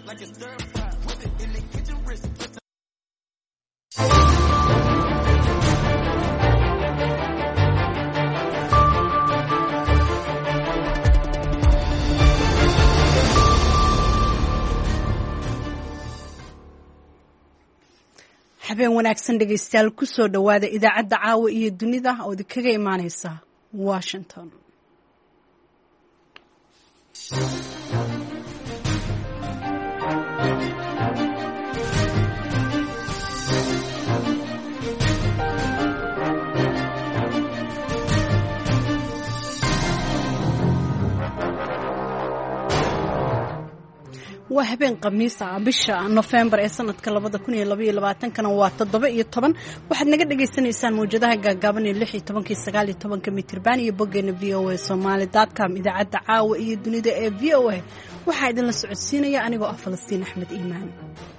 habeen wanaagsan dhegaystayaal ku soo dhawaada idaacadda caawa iyo dunida oo idinkaga imaanaysa Washington. waa habeen khamiis ah bisha November ee sanadka 2022 kana waa 17 waxaad naga dhageysanaysaan mowjadaha gaagaaban ee 16 19 mitirban iyo boggeena VOA Somali.com idaacadda caawa iyo dunida ee VOA waxaa idin la socodsiinaya anigoo ah Falastiin Axmed Iimaan.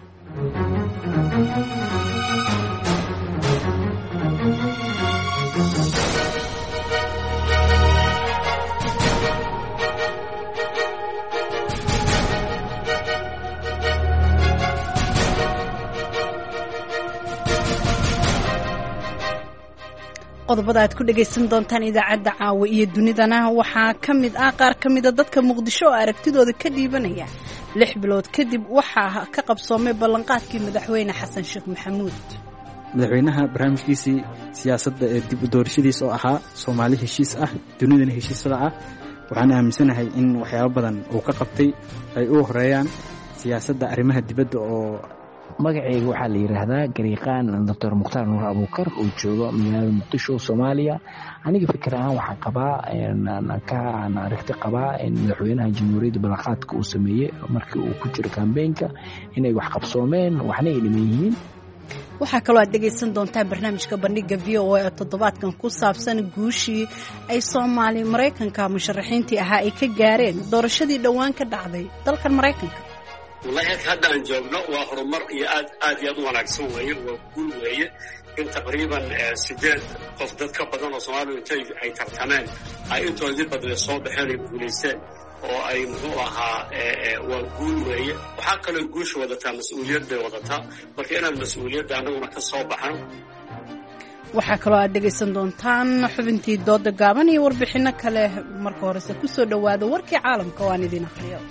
qodobada aad ku dhageysan doontaan idaacadda caawa iyo dunidana waxaa ka mid ah qaar ka mid ah dadka Muqdisho oo aragtidooda ka dhiibanaya 6 bilood kadib waxaa ka qabsoomay ballanqaadkii madaxweyne Xasan Sheekh Maxamuud. madaxweynaha barnaamijkiisii siyaasadda ee dib u doorashadiisa oo ahaa Soomaali heshiis ah dunidana heshiisada ah waxaan aaminsanahay in waxyaabo badan uu ka qabtay ay u horeeyaan siyaasadda arrimaha dibadda oo magacayga waxaa la yiraahdaa Gariiqaan Dr. Mukhtaar Nuur Abuukar oo jooga magaalada Muqdisho Soomaaliya. aniga fikir ahaan waxaan qabaa aan aragti qabaa in madaxweynaha jamhuuriyadda ballanqaadka uu sameeyay markii uu ku jiro campaign-ka inay wax qabsoomeen waxna ay dhiman yihiin. waxaa kaloo aad dhegaysan doontaan barnaamijka bandhiga VOA oo toddobaadkan ku saabsan guushii ay Soomaali Mareykanka musharaxiintii ahaa ay ka gaareen doorashadii dhawaan ka dhacday dalkan Mareykanka. والله هذا الجواب وهرمر ياد وناقصون وين وكل وين إن تقريبا سجاد قصدت كبدان وصومال وينتج أي ترتمان أي أنتوا اللي بدل الصوب حالي بوليسان أو أي موضوعها وكل وين وحق الجوش وضعتها مسؤوليات بوضعتها ولكن المسؤوليات ده أنا ونحن الصوب حنا waxaa kaloo aad dhegaysan doontaan xubintii dooda gaaban iyo warbixino kale marka horese ku soo dhawaada warkii caalamka waan idin akhriyo.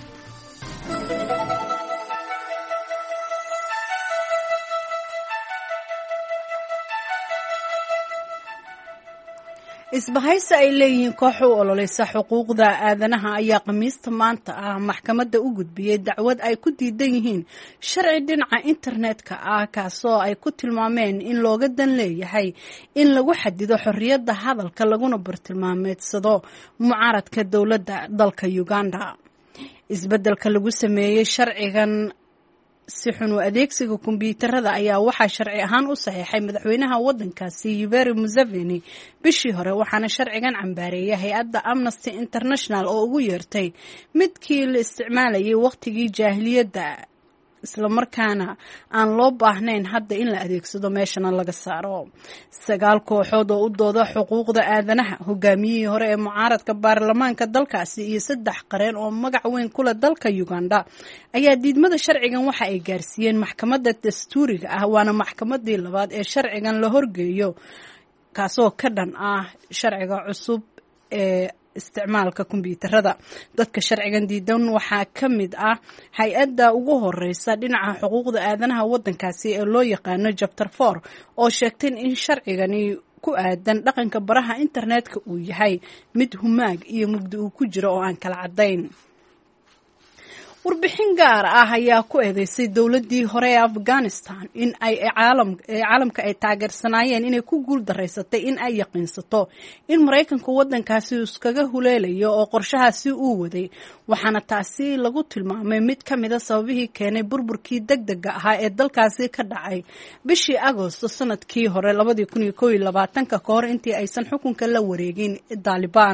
isbahaysi ay leeyihiin koox u ololeysa xuquuqda aadanaha ayaa khamiista maanta ah maxkamadda u gudbiyay dacwad ay ku diidan yihiin sharci dhinaca internetka ah kaasoo ay ku tilmaameen in looga dan leeyahay in lagu xadido xorriyadda hadalka laguna bartilmaameedsado mucaaradka dowladda dalka Uganda. isbeddelka lagu sameeyay sharcigan si xun u adeegsiga kombiyuutarada ayaa waxaa sharci ahaan u saxiixay madaxweynaha waddankaasi Yoweri Museveni bishii hore waxaana sharcigan cambaareeyay hay'adda Amnesty International oo ugu yeertay midkii la isticmaalayay waqtigii jaahiliyadda isla markaana aan loo baahnayn hadda in la adeegsado meeshana laga saaro. 9 kooxood oo u dooda xuquuqda aadanaha hogaamiyihii hore ee mucaaradka baarlamaanka dalkaasi iyo 3 qareen oo magac weyn ku leh dalka Uganda ayaa diidmada sharcigan waxa ay gaarsiiyeen maxkamadda dastuuriga ah waana maxkamaddii labaad ee sharcigan la horgeeyo kaasoo ka dhan ah sharciga cusub ee isticmaalka kombiyuutarada. dadka sharcigan diidan waxaa ka mid ah hay-adda ugu horeysa dhinaca xuquuqda aadanaha waddankaasi ee loo yaqaano Chapter 4 oo sheegtay in sharcigani ku aadan dhaqanka baraha internetka uu yahay mid humaag iyo mugdi uu ku jiro oo aan kala cadayn. warbixin gaar ah ayaa ku eedeysay dowladii hore ee Afghanistan in ay caalamka ay taageersanaayeen inay ku guul dareysatay in ay yaqiinsato in Mareykanku waddankaasi iskaga huleelayo oo qorshahaasi uu waday waxaana taasi lagu tilmaamay mid ka mid ah sababihii keenay burburkii degdega ahaa ee dalkaasi ka dhacay bishii Agoosto sanadkii hore 2021 ka hor intii aysan xukunka la wareegin Taliban.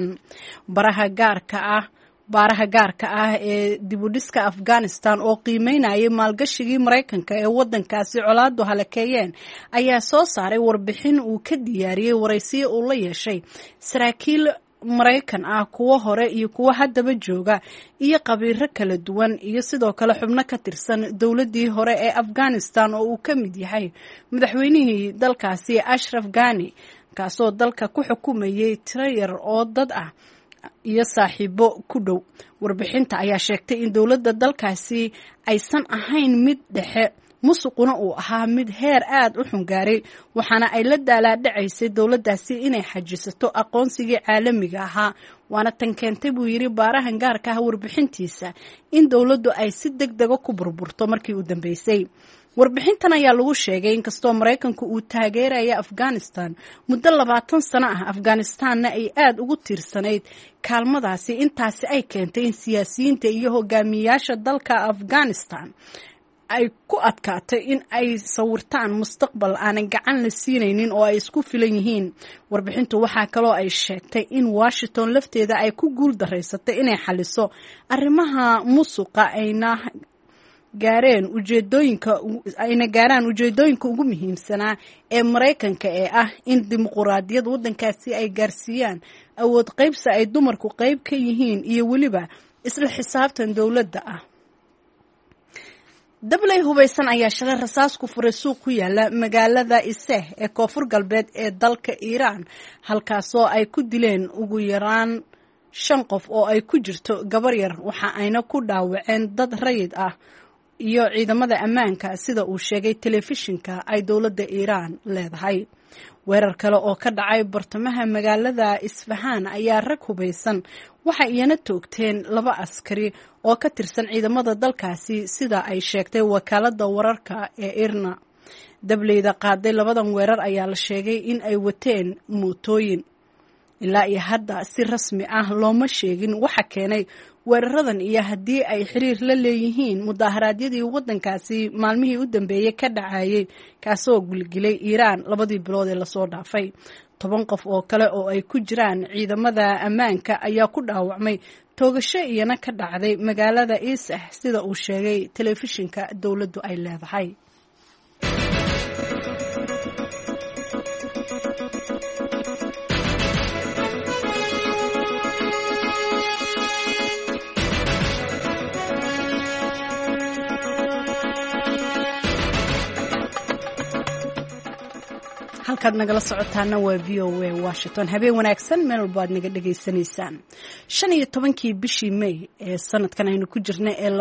baaraha gaarka ah ee dibudhiska Afghanistan oo qiimeynayay maalgashigii Mareykanka ee waddankaasi colaadu halakeeyeen ayaa soo saaray warbixin uu ka diyaariyay waraysiyo uu la yeeshay saraakiil Maraykan ah kuwo hore iyo kuwo haddaba jooga iyo qabiiro kala duwan iyo sidoo kale xubno ka tirsan dowladdii hore ee Afghanistan oo uu ka mid yahay madaxweynihii dalkaasi Ashraf Ghani kaasoo dalka ku xukumayay tiro yar oo dad ah iyo saaxiibo ku dhow. Warbixinta ayaa sheegtay in dowladda dalkaasi aysan ahayn mid dhexe, musuquna uu ahaa mid heer aad u xun gaaray, waxaana ay la daalaadhacaysay dowladdaasi inay xajisato aqoonsigii caalamiga ahaa. waana tan keentay buu yidhi baarahan gaarka ah warbixintiisa in dowladdu ay si degdega ku burburto markii u dambeysay. warbixintan ayaa lagu sheegay inkastoo Maraykanku uu taageeraya Afghanistan muddo 20 sano ah, Afghanistanna ay aad ugu tiirsanayd kaalmadaasi, intaasi ay keentay in siyaasiyiinta iyo hogaamiyayaasha dalka Afghanistan ay ku adkaatay in ay sawirtaan mustaqbal aanan gacan la siinaynin oo ay isku filan yihiin. warbixintu waxaa kaloo ay sheegtay in Washington lafteeda ay ku guul daraysatay inay xaliso arrimaha musuqa ayna gaaraan ujeedooyinka ugu muhiimsanaa ee Maraykanka ee ah in dimuqraadiyad waddankaasi ay gaarsiiyaan awood qaybsi ay dumarku qayb ka yihiin iyo weliba isla xisaabtan dowladda ah. dablay hubaysan ayaa shalay rasaas ku furay suuq ku yaala magaalada Iseh ee koonfur galbeed ee dalka Iiraan, halkaasoo ay ku dileen ugu yaraan 5 qof oo ay ku jirto gabar yar, waxa ayna ku dhaawaceen dad rayid ah iyo ciidamada ammaanka sida uu sheegay telefishinka ay dowladda Iiraan leedahay. weerar kale oo ka dhacay bartamaha magaalada Isfahan ayaa rag hubaysan waxa iyana toogteen 2 askari oo ka tirsan ciidamada dalkaasi sida ay sheegtay wakaaladda wararka ee IRNA. dableyda qaaday 2 weerar ayaa la sheegay in ay wateen mootooyin. ilaa iyo hadda si rasmi ah looma sheegin waxa keenay weeraradan iyo haddii ay xiriir la leeyihiin mudaharaadyadii waddankaasi maalmihii u dambeeyay ka dhacayay kaasoo gulgilay Iiraan 2 bilood ee lasoo dhaafay. 10 qof oo kale oo ay ku jiraan ciidamada ammaanka ayaa ku dhaawacmay toogasho iyana ka dhacday magaalada Iseh sida uu sheegay telefishinka dowladdu ay leedahay. halkaad nagala socotaana waa VOA Washington. habeen wanaagsan meel walba aad naga dhageysanaysaan. 15 bishii May ee sanadkan aynu ku jirnay ee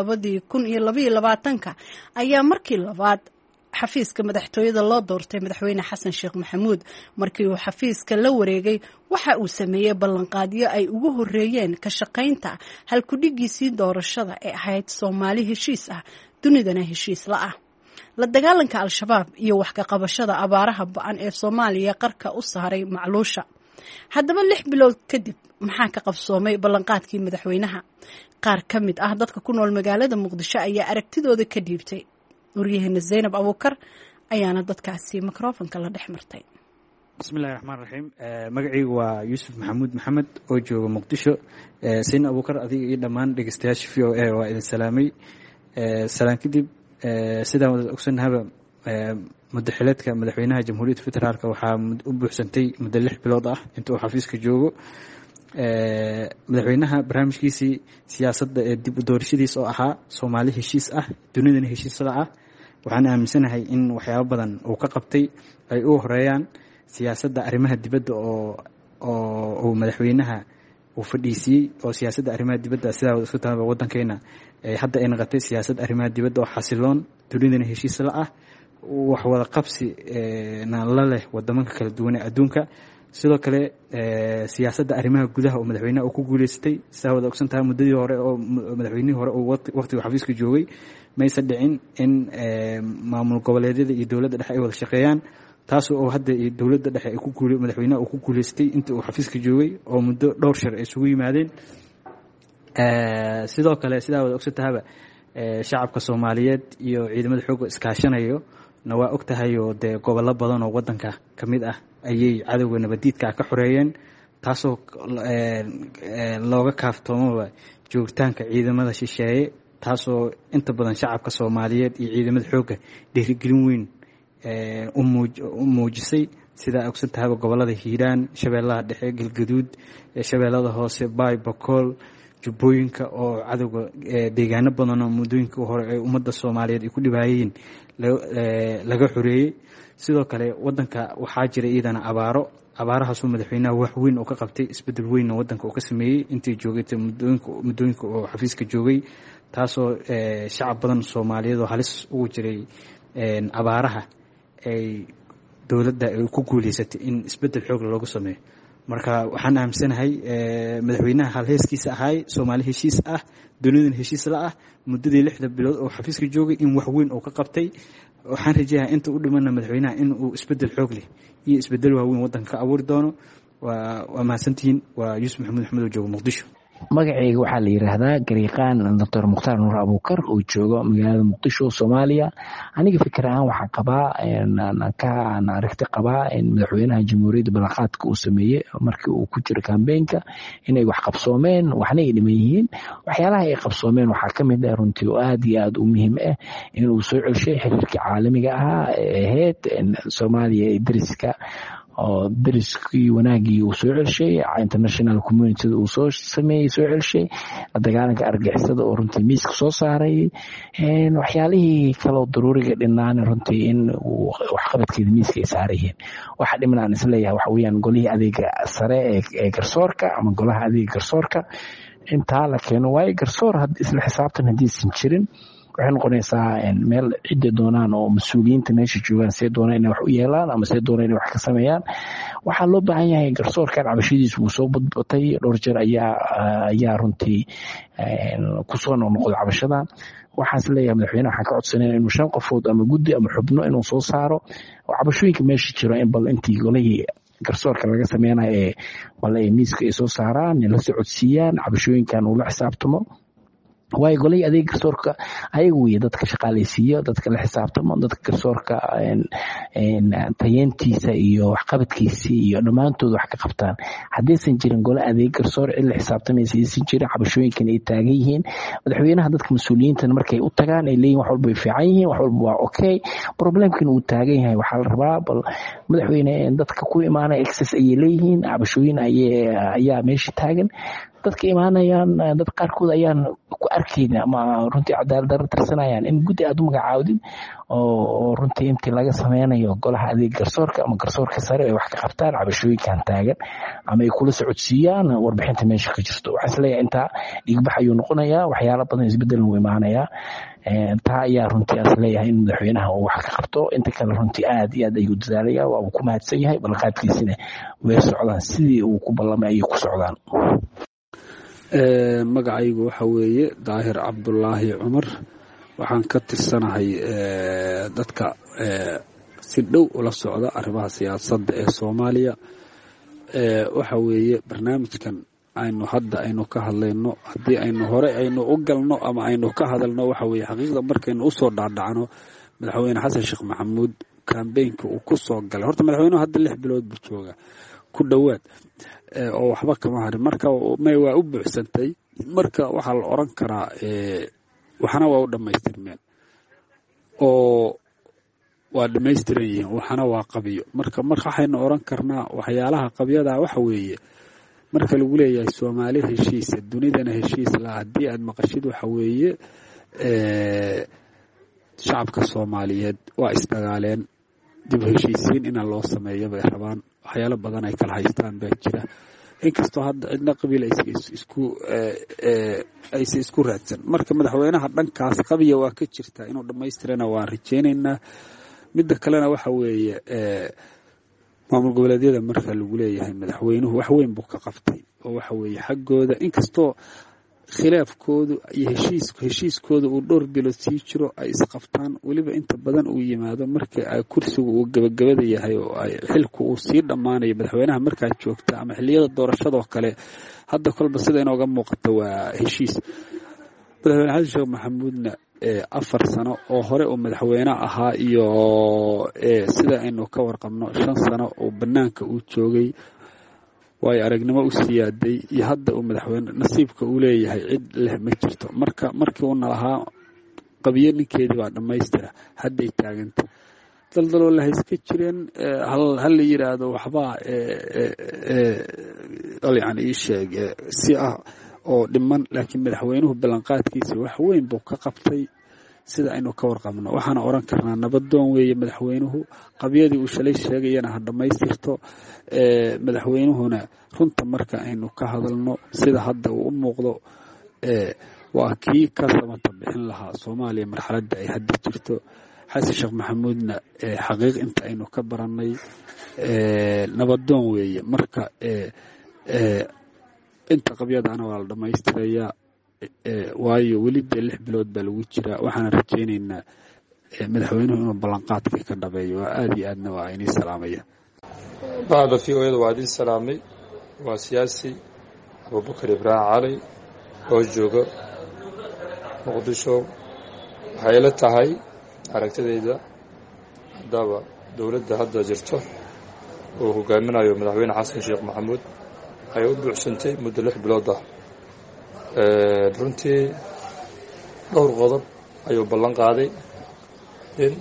2022 ayaa markii labaad xafiiska madaxtooyada loo doortay madaxweyne Xasan Sheekh Maxamuud. markii uu xafiiska la wareegay waxa uu sameeyay ballanqaadyo ay ugu horeeyeen ka shaqaynta halkudhigiisii doorashada ee ahayd Soomaali heshiis ah, dunidana heshiis la ah. la dagaalanka al-shabaab iyo wax ka qabashada abaaraha ba'an ee Soomaaliya qarka u saaray macluusha. haddaba 6 bilood kadib maxaa ka qabsoomay ballanqaadkii madaxweynaha? qaar ka mid ah dadka ku nool magaalada Muqdisho ayaa aragtidooda ka dhiibtay. waryaheena Zainab Abuukar ayaana dadkaasi mikrofonka la dhex martay. bismillaahir rahmaanir rahiim. magacaygu waa Yuusuf Maxamuud Maxamed oo jooga Muqdisho. Zainab Abuukar adiga iyo dhammaan dhageystayaasha VOA waa idin salaamay. salaan kadib sidaan wada ogsanahaba madaxweynaha madaxweynaha Jamhuuriyadda Federaalka waxaa u buuxsantay muddo 6 bilood ah inta uu xafiiska joogo. madaxweynaha barnaamijkiisii siyaasadda ee dib u doorashadiisa oo ahaa Soomaali heshiis ah, dunidana heshiisada ah, waxaan aaminsanahay in waxyaabo badan uu ka qabtay ay u horeeyaan siyaasadda arrimaha dibadda oo madaxweynaha uu fadhiisiyey oo siyaasadda arrimaha dibadda sidaa isku taaba waddankeena hadda ay noqotay siyaasad arrimaha dibadda oo xasiloon, dunidana heshiis la ah, wax wada qabsi la leh waddamanka kala duwan ee adduunka. sidoo kale siyaasadda arrimaha gudaha oo madaxweynaha uu ku guuleystay sidaa wada ogsan tahay muddadii hore oo madaxweynihii hore uu waqtiga xafiiska joogay maysan dhicin in maamul goboleedyada iyo dowladda dhexe ay wada shaqeeyaan, taas oo hadda dowladda dhexe ay madaxweynaha uu ku guuleystay intii uu xafiiska joogay oo muddo dhowr shir ay isugu yimaadeen. sidoo kale sidaa wada ogsan tahaba shacabka Soomaaliyeed iyo ciidamada xoogga iskaashanayo na waa ogtahay oo dee gobollo badan oo waddanka ka mid ah ayay cadowga nabadiidka ka xoreeyeen, taasoo looga kaaftoomo joogitaanka ciidamada shisheeye, taasoo inta badan shacabka Soomaaliyeed iyo ciidamada xoogga dhiirigelin weyn u muujisay, sida ogsan tahayba gobolada hiiraan, shabeellaha dhexe, galgaduud, shabeellada hoose, baay, bakool, jubbooyinka oo cadowga deegaano badan oo muddooyinkii hore ee ummadda Soomaaliyeed ay ku dhibaayeen laga xoreeyey. sidoo kale wadanka waxaa jira iyadana abaarahaasoo madaxweynaha wax weyn oo ka qabtay, isbedel weyn oo wadanka uu ka sameeyey intii joogay muddooyinka oo xafiiska joogay, taasoo shacab badan Soomaaliyeed oo halis ugu jiray abaaraha ay dowladda ay ku guuleysatay in isbedel xoog loogu sameeyo. marka waxaan aaminsanahay madaxweynaha halheeskiisa ahay Soomaali heshiis ah, dunidana heshiis la ah, muddadii 6 bilood oo xafiiska joogay in wax weyn oo ka qabtay. waxaan rajaynayaa inta u dhimana madaxweynaha in uu isbedel xoog leh iyo isbedel waaweyn wadanka ka abuuri doono. waa mahadsantihiin. waa Yuusuf Maxamuud Axmed oo jooga Muqdisho. magacayga waxaa la yiraahdaa gariiqaan Dr. Mukhtaar Nuur Abuukar oo jooga magaalada Muqdisho, Soomaaliya. aniga fikir ahaan waxaan qabaa aragti qabaa in madaxweynaha jamhuuriyadda ballanqaadka uu sameeyey markii uu ku jiro kambeynka inay wax qabsoomeen, waxna ay dhiman yihiin. waxyaalaha ay qabsoomeen waxaa ka mid ah runtii oo aad iyo aad u muhiim ah inuu soo celshay xiriirkii caalamiga ahaa ee ahayd Soomaaliya ee dariska oo dariskii wanaagii uu soo celshay, international community uu soo sameeyey soo celshay, dagaalanka argagixisada oo runtii miiska soo saaray, waxyaalihii kale oo daruuriga dhinaan runtii in waxqabadkeeda miiska ay saarayeen. waxa dhimanaan isleeyahay waxa weeyaan golihii adeega sare ee garsoorka ama golaha adeega garsoorka intaa la keeno. waayo garsoor isla xisaabtan haddiisan jirin waxay noqonaysaa meel cidda doonaan oo mas-uuliyiinta meesha joogaan see doonaan inay wax u yeelaan ama see doonaan inay wax ka sameeyaan. waxaa loo baahan yahay garsoorkan cabashadiisa wuu soo badbatay dhowr jeer ayaa runtii kusoo noqnoqday cabashadan. waxaas leeyahay madaxweynaha waxaan ka codsanayna inuu 5 qofood ama guddi ama xubno inuu soo saaro oo cabashooyinka meesha jiro in bal intii golihii garsoorka laga sameynayo ee bal ay miiska ay soo saaraan la socodsiiyaan cabashooyinkan uu la xisaabtamo. waayo golihii adeeg garsoorka ayaga weeye dadka shaqaalaysiiyo, dadka la xisaabtamo, dadka garsoorka tayeentiisa iyo waxqabadkiisii iyo dhammaantood wax ka qabtaan. haddaysan jirin gole adeeg garsoor cid la xisaabtamaysa aysan jirin, cabashooyinkan ay taagan yihiin, madaxweynaha dadka mas-uuliyiintan markay u tagaan ay leeyihin wax walba way fiican yihiin, wax walba waa okay, problemkan uu taagan yahay waxaa la rabaa bal madaxweyne dadka ku imaanaya excess ayay leeyihiin, cabashooyin ayaa meesha taagan. dadka imaanayaan dad qaarkood ayaan ku arkayna ama runtii cadaalad darro tirsanayaan in guddi aad u magacaawdin oo runtii intii laga sameynayo golaha adeeg garsoorka ama garsoorka sare ay wax ka qabtaan cabashooyinkan taagan ama ay kula socodsiiyaan warbixinta meesha ka jirto. waxaan isleeyahay intaa dhigbax ayuu noqonayaa, waxyaalo badan isbedelna wuu imaanayaa. taa ayaa runtii aan isleeyahay in madaxweynaha uu wax ka qabto. inta kale runtii aad iyo aad ayuu dadaalaya, waa uu ku mahadsan yahay, ballanqaadkiisina way socdaan sidii uu ku ballamay ayay ku socdaan. magacaygu waxa weeye daahir cabdulaahi cumar. waxaan ka tirsanahay dadka si dhow ula socda arrimaha siyaasadda ee Soomaaliya. waxa weeye barnaamijkan aynu ka hadlayno haddii aynu u galno ama aynu ka hadalno waxa weeye xaqiiqda markaynu usoo dhaadhacno madaxweyne xasan sheekh maxamuud kambeynka uu ku soo galay. horta madaxweynuhu hadda 6 bilood buu jooga ku dhowaad oo waxba kama harin, marka waa u buuxsantay. marka waxaa la oran karaa waxana waa u dhammaystirmeen oo waa dhammaystiran yihiin, waxana waa qabiyo. marka waxaynu oran karnaa waxyaalaha qabyada waxa weeye marka lagu leeyahay Soomaali heshiisa, dunidana heshiis la haddii aad maqashid waxa weeye shacabka Soomaaliyeed waa isdagaaleen, dib u heshiisiin in loo sameeyo bay rabaan. waxyaalo badan ay kala haystaan baa jira, inkastoo hadda cidna qabiil aysa isku raadsan. marka madaxweynaha dhankaas qabiya waa ka jirtaa, inuu dhammaystirana waan rajaynaynaa. midda kalena waxa weeye maamul goboleedyada marka lagu leeyahay madaxweynuhu wax weyn buu ka qabtay oo waxa weeye xaggooda inkastoo khilaafkoodu iyo heshiiskooda uu dhowr bilood sii jiro ay isqabtaan, weliba inta badan uu yimaado markii ay kursigu uu gabagabada yahay oo ay xilku uu sii dhammaanayo madaxweynaha markaa joogta ama xilliyada doorashadoo kale. hadda kolba sida inooga muuqata waa heshiis. madaxweyne xasan sheekh maxamuudna 4 sano oo hore uu madaxweyne ahaa iyo sida aynu ka warqabno 5 sano oo banaanka uu joogay, way aragnimo u siyaaday iyo hadda uu madaxweyne nasiibka uu leeyahay cid leh ma jirto. markii uu nalahaa qabiyo ninkeedii baa dhammaystira hadday taaganta. daldaloolaha iska jireen hal la yiraahdo waxbaa yani ii sheeg si ah oo dhiman laakiin madaxweynuhu ballanqaadkiisa wax weyn buu ka qabtay sida aynu ka warqabno waxaana oran karnaa nabadoon weeye madaxweynuhu qabyadii uu shalay sheegayana ha dhammaystirto madaxweynuhuna runta marka aynu ka hadalno sida hadda uu u muuqdo waa kii ka samata bixin lahaa soomaaliya marxaladda ay hadda jirto xasan sheekh maxamuudna xaqiiq inta aynu ka barannay nabadoon weeye marka inta qabyadaana waa la dhammaystirayaa waayo weli dee 6 bilood baa lagu jiraa waxaana rajaynaynaa madaxweynuhu inuu ballanqaadkii ka dhabeeyo waa aad iyo aadna waa inii salaamaya bacda v o-yada waa idin salaamay waa siyaasi abubakar ibraahim cali oo jooga muqdisho waxay la tahay aragtidayda haddaba dowladda hadda jirto uu hogaaminayo madaxweyne xasan sheekh maxamuud ay u buuxsantay muddo 6 bilood ah runtii dhowr qodob ayuu ballan qaaday in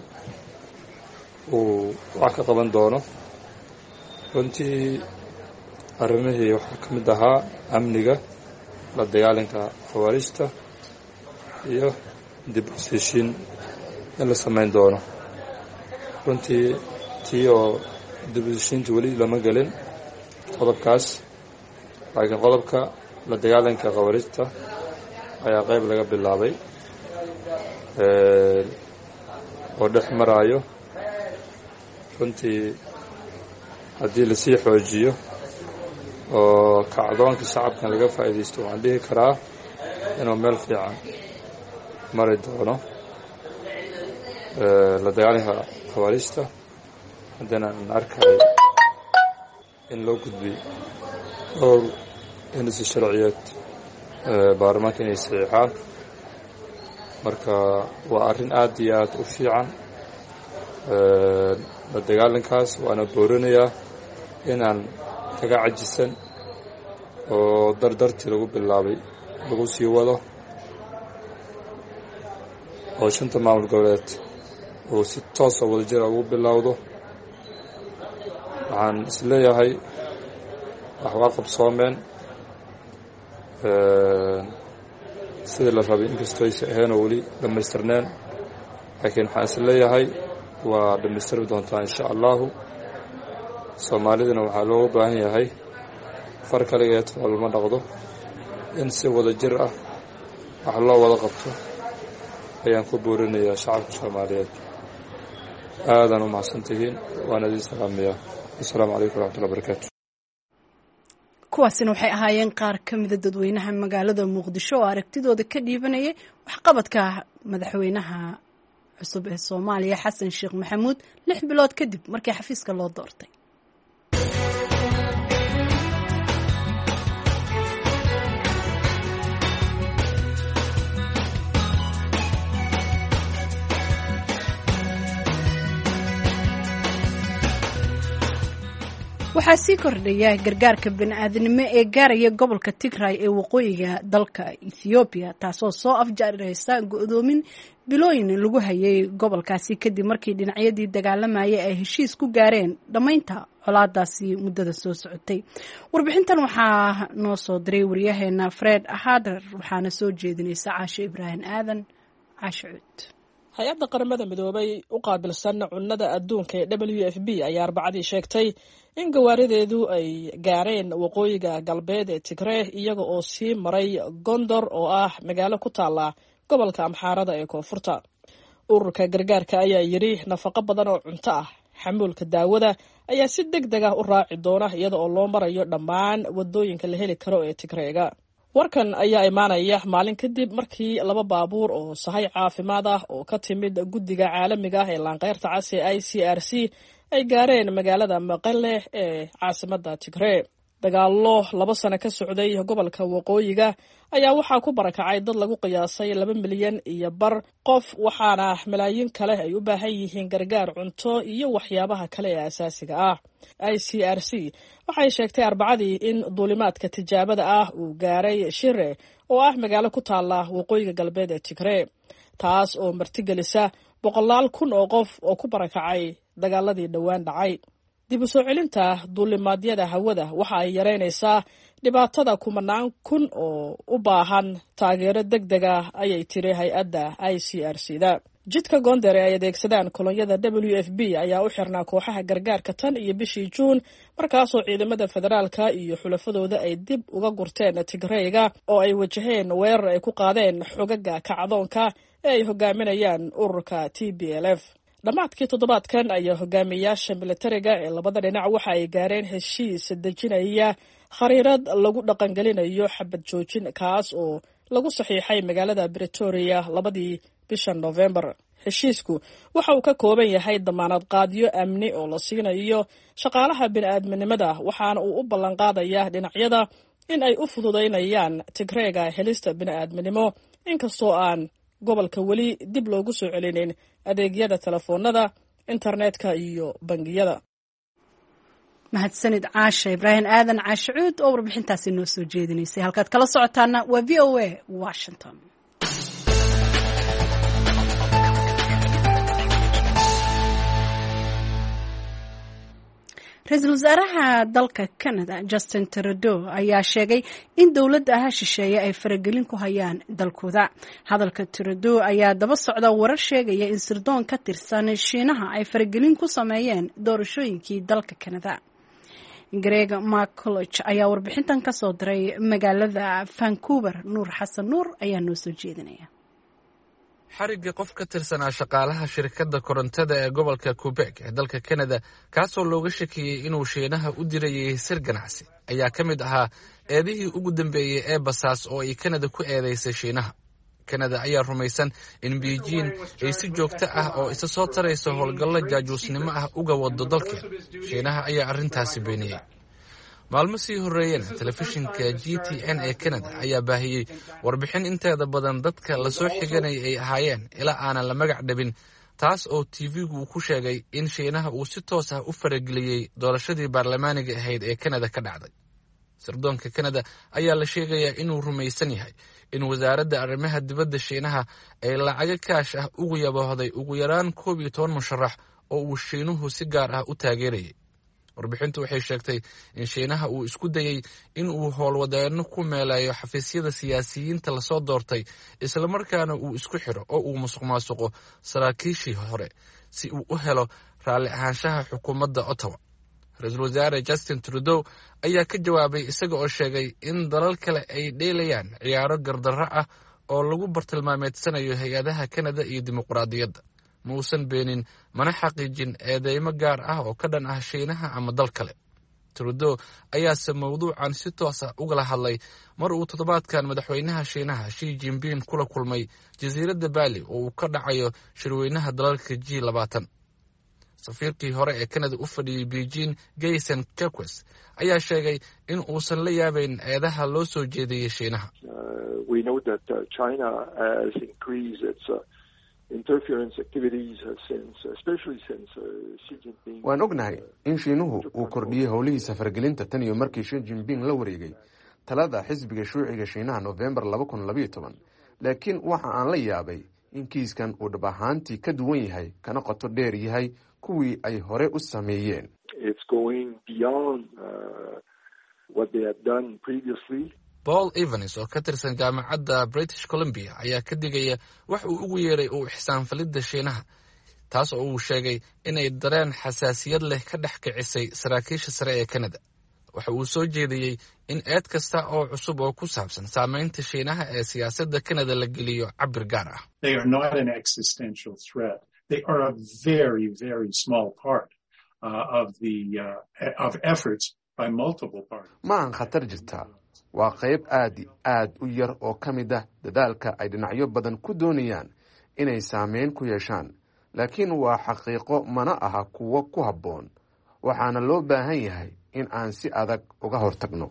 uu wax ka qaban doono runtii arrimihii waxaa ka mid ahaa amniga la dagaalanka khawaarijta iyo dib u heshiin in la samayn doono runtii tii oo dib u heshiinta weli lama gelin qodobkaas laakiin qodobka la dagaalanka khawaarijta ayaa qayb laga bilaabay oo dhex maraayo runtii haddii lasii xoojiyo oo kacdoonka shacabkan laga faa'iidaysto waxaan dhihi karaa inuu meel fiican mari doono la dagaalanka khawaarijta haddana aan arkay in loo gudbiy dhowr hindisi sharciyeed baarlamaanka inay saxiixaan marka waa arrin aad iyo aad u fiican la dagaalankaas waana boorinayaa inaan kaga cajisan oo dardartii lagu bilaabay lagu sii wado oo 5 maamul goboleed oo si toosoo wada jira ugu bilowdo waxaan isleeyahay wax waa qabsoomeen sidii la rabay inkastoo aysa ahaynoo weli dhammaystirneen laakiin waxaan isleeyahay waa dhammaystiri doontaa insha allahu soomaalidana waxaa looga baahan yahay far kaligeed walma dhaqdo in si wada jir ah wax loo wada qabto ayaan ku boorinayaa shacabka soomaaliyeed aadan u mahadsantihiin waana idin salaamayaa assalaamu calaykum waraxmatullahi wabarakaatu kuwaasina waxay ahaayeen qaar ka mida dadweynaha magaalada muqdisho oo aragtidooda ka dhiibanayay waxqabadka madaxweynaha cusub ee soomaaliya xasan sheekh maxamuud 6 bilood kadib markii xafiiska loo doortay waxaa sii kordhaya gargaarka bani'aadanimo ee gaaraya gobolka Tigray ee waqooyiga dalka Ethiopia taasoo soo afjaraysa go'doomin bilooyin lagu hayay gobolkaasi kadib markii dhinacyadii dagaalamayay ay heshiis ku gaareen dhamaynta colaadaasi muddada soo socotay warbixintan waxaa noo soo diray wariyaheena Fred Hader waxaana soo jeedinaysa Caasho Ibraahim Aadan Caashuud hay-adda qaramada midoobay u qaabilsan cunnada adduunka ee WFP ayaa Arbacadii sheegtay in gawaarideedu ay gaareen waqooyiga galbeed ee Tigray iyaga oo sii maray Gondor oo ah magaalo ku taala gobolka Amxaarada ee koonfurta ururka gargaarka ayaa yiri nafaqo badan oo cunto ah xamuulka daawada ayaa si degdeg ah u raaci doona iyada oo loo marayo dhammaan wadooyinka la heli karo ee Tigrayga warkan ayaa imaanaya maalin kadib markii 2 baabuur oo sahay caafimaad ah oo ka timid guddiga caalamiga ah ee laanqeyrta cas ee ICRC ay gaareen magaalada Maqale ee caasimadda Tigray dagaallo 2 sano ka socday gobolka waqooyiga ayaa waxaa ku barakacay dad lagu qiyaasay 2 milyan iyo bar qof waxaana malaayiin kale ay u baahan yihiin gargaar cunto iyo waxyaabaha kale ee asaasiga ah ICRC waxay sheegtay Arbacadii in duulimaadka tijaabada ah uu gaaray Shire oo ah magaalo ku taala waqooyiga galbeed ee Tigray taas oo martigelisa 100,000 oo qof oo ku barakacay dagaaladii dhowaan dhacay. dib u soo celinta duulimaadyada hawada waxa ay yaraynaysaa dhibaatada kumanaan kun oo u baahan taageero degdeg ah, ayay tiri hay-adda ICRC-da. jidka Gondar ay adeegsadaan kolonyada WFP ayaa u xirnaa kooxaha gargaarka tan iyo bishii Juun, markaasoo ciidamada federaalka iyo xulafadooda ay dib uga gurteen Tigreega oo ay wajaheen weerar ay ku qaadeen xogaga kacdoonka ee ay hogaaminayaan ururka TPLF. Dhammaadkii toddobaadkan ayaa hogaamiyayaasha militariga ee labada dhinac waxa ay gaareen heshiis dejinaya khariirad lagu dhaqangelinayo xabad joojin, kaas oo lagu saxiixay magaalada Pretoria 2 bisha November. heshiisku waxa uu ka kooban yahay damaanad qaadyo amni oo la siinayo shaqaalaha bini'aadminimada, waxaana uu u ballan qaadayaa dhinacyada in ay u fududeynayaan Tigreega helista bini'aadminimo, inkastoo aan gobolka weli dib loogu soo celinin adeegyada telefoonada, internetka iyo bangiyada. mahadsanid caasha ibraahim aadan caashicuud oo warbixintaasi noo soo jeedinaysay. halkaad kala socotaana waa VOA Washington. ra-iisul wasaaraha dalka Canada Justin Trudeau ayaa sheegay in dowladda shisheeye ay faragelin ku hayaan dalkooda. hadalka Trudeau ayaa daba socda warar sheegaya in sirdoon ka tirsan Shiinaha ay faragelin ku sameeyeen doorashooyinkii dalka Canada. Greg McCulloch ayaa warbixintan ka soo diray magaalada Vancouver. Nuur Xasan Nuur ayaa noo soo jeedinaya. xarigga qof ka tirsanaa shaqaalaha shirkadda korontada ee gobolka Quebec ee dalka Canada, kaasoo looga shakiyey inuu Shiinaha u dirayay sir ganacsi, ayaa ka mid ahaa eedihii ugu dambeeyey ee basaas oo ay Canada ku eedeysay Shiinaha. Canada ayaa rumaysan in Beijing ay si joogto ah oo isa soo tarayso howlgallo jaajuusnimo ah uga wado dalkeeda. Shiinaha ayaa arrintaasi beeniyey. maalmo sii horreeyeen telefishinka GTN ee Canada ayaa baahiyey warbixin inteeda badan dadka la soo xiganay ay ahaayeen ilaa aanan la magac dhabin, taas oo TV-gu ku sheegay in Shiinaha uu si toos ah u farageliyey doorashadii baarlamaaniga ahayd ee Canada ka dhacday. sirdoonka Canada ayaa la sheegayaa inuu rumaysan yahay in wasaaradda arrimaha dibadda Shiinaha ay lacago kaash ah ugu yaboohday ugu yaraan 11 musharax oo uu Shiinuhu si gaar ah u taageerayay. warbixintu waxay sheegtay in Shiinaha uu isku dayay in uu howlwadeenno ku meelayo xafiisyada siyaasiyiinta la soo doortay, isla markaana uu isku xiro oo uu musuqmaasuqo saraakiishii hore si uu u helo raalli ahaanshaha xukuumadda Ottawa. ra-iisul wasaare Justin Trudeau ayaa ka jawaabay isaga oo sheegay in dalal kale ay dheelayaan ciyaaro gardarro ah oo lagu bartilmaameedsanayo hay-adaha Canada iyo dimuqraadiyadda. ma uusan beenin mana xaqiijin eedeymo gaar ah oo ka dhan ah Shiinaha ama dal kale. Trudeau ayaase mawduucan si toos ah ugala hadlay mar uu toddobaadkan madaxweynaha Shiinaha Xi Jinping kula kulmay jasiiradda Bali oo uu ka dhacayo shirweynaha dalalka G20. safiirkii hore ee Canada u fadhiyey Beijing, Gayson Jacques, ayaa sheegay in uusan la yaabayn eedaha loo soo jeediyey Shiinaha. We know that China has increased its waan ognahay in Shiinuhu uu kordhiyey howlihiisa fargelinta tan iyo markii Xi Jinping la wareegay talada xisbiga shuuciga Shiinaha November 2012, laakiin waxa aan la yaabay in kiiskan uu dhab ahaantii ka duwan yahay kana qoto dheer yahay kuwii ay hore u sameeyeen. Paul Evans oo ka tirsan jaamacadda British Columbia ayaa ka digaya wax uu ugu yeeray uu ixsaanfalidda Shiinaha, taas oo uu sheegay inay dareen xasaasiyad leh ka dhex kicisay saraakiisha sare ee Canada. waxa uu soo jeediyey in eed kasta oo cusub oo ku saabsan saamaynta Shiinaha ee siyaasadda Canada la geliyo cabir gaar ah. They are not an existential threat. They are a very, very small part of efforts by multiple parties. Ma aan khatar jirtaa. waa qayb aad u yar oo ka mid ah dadaalka ay dhinacyo badan ku doonayaan inay saameyn ku yeeshaan, laakiin waa xaqiiqo mana aha kuwo ku habboon, waxaana loo baahan yahay in aan si adag uga hortagno.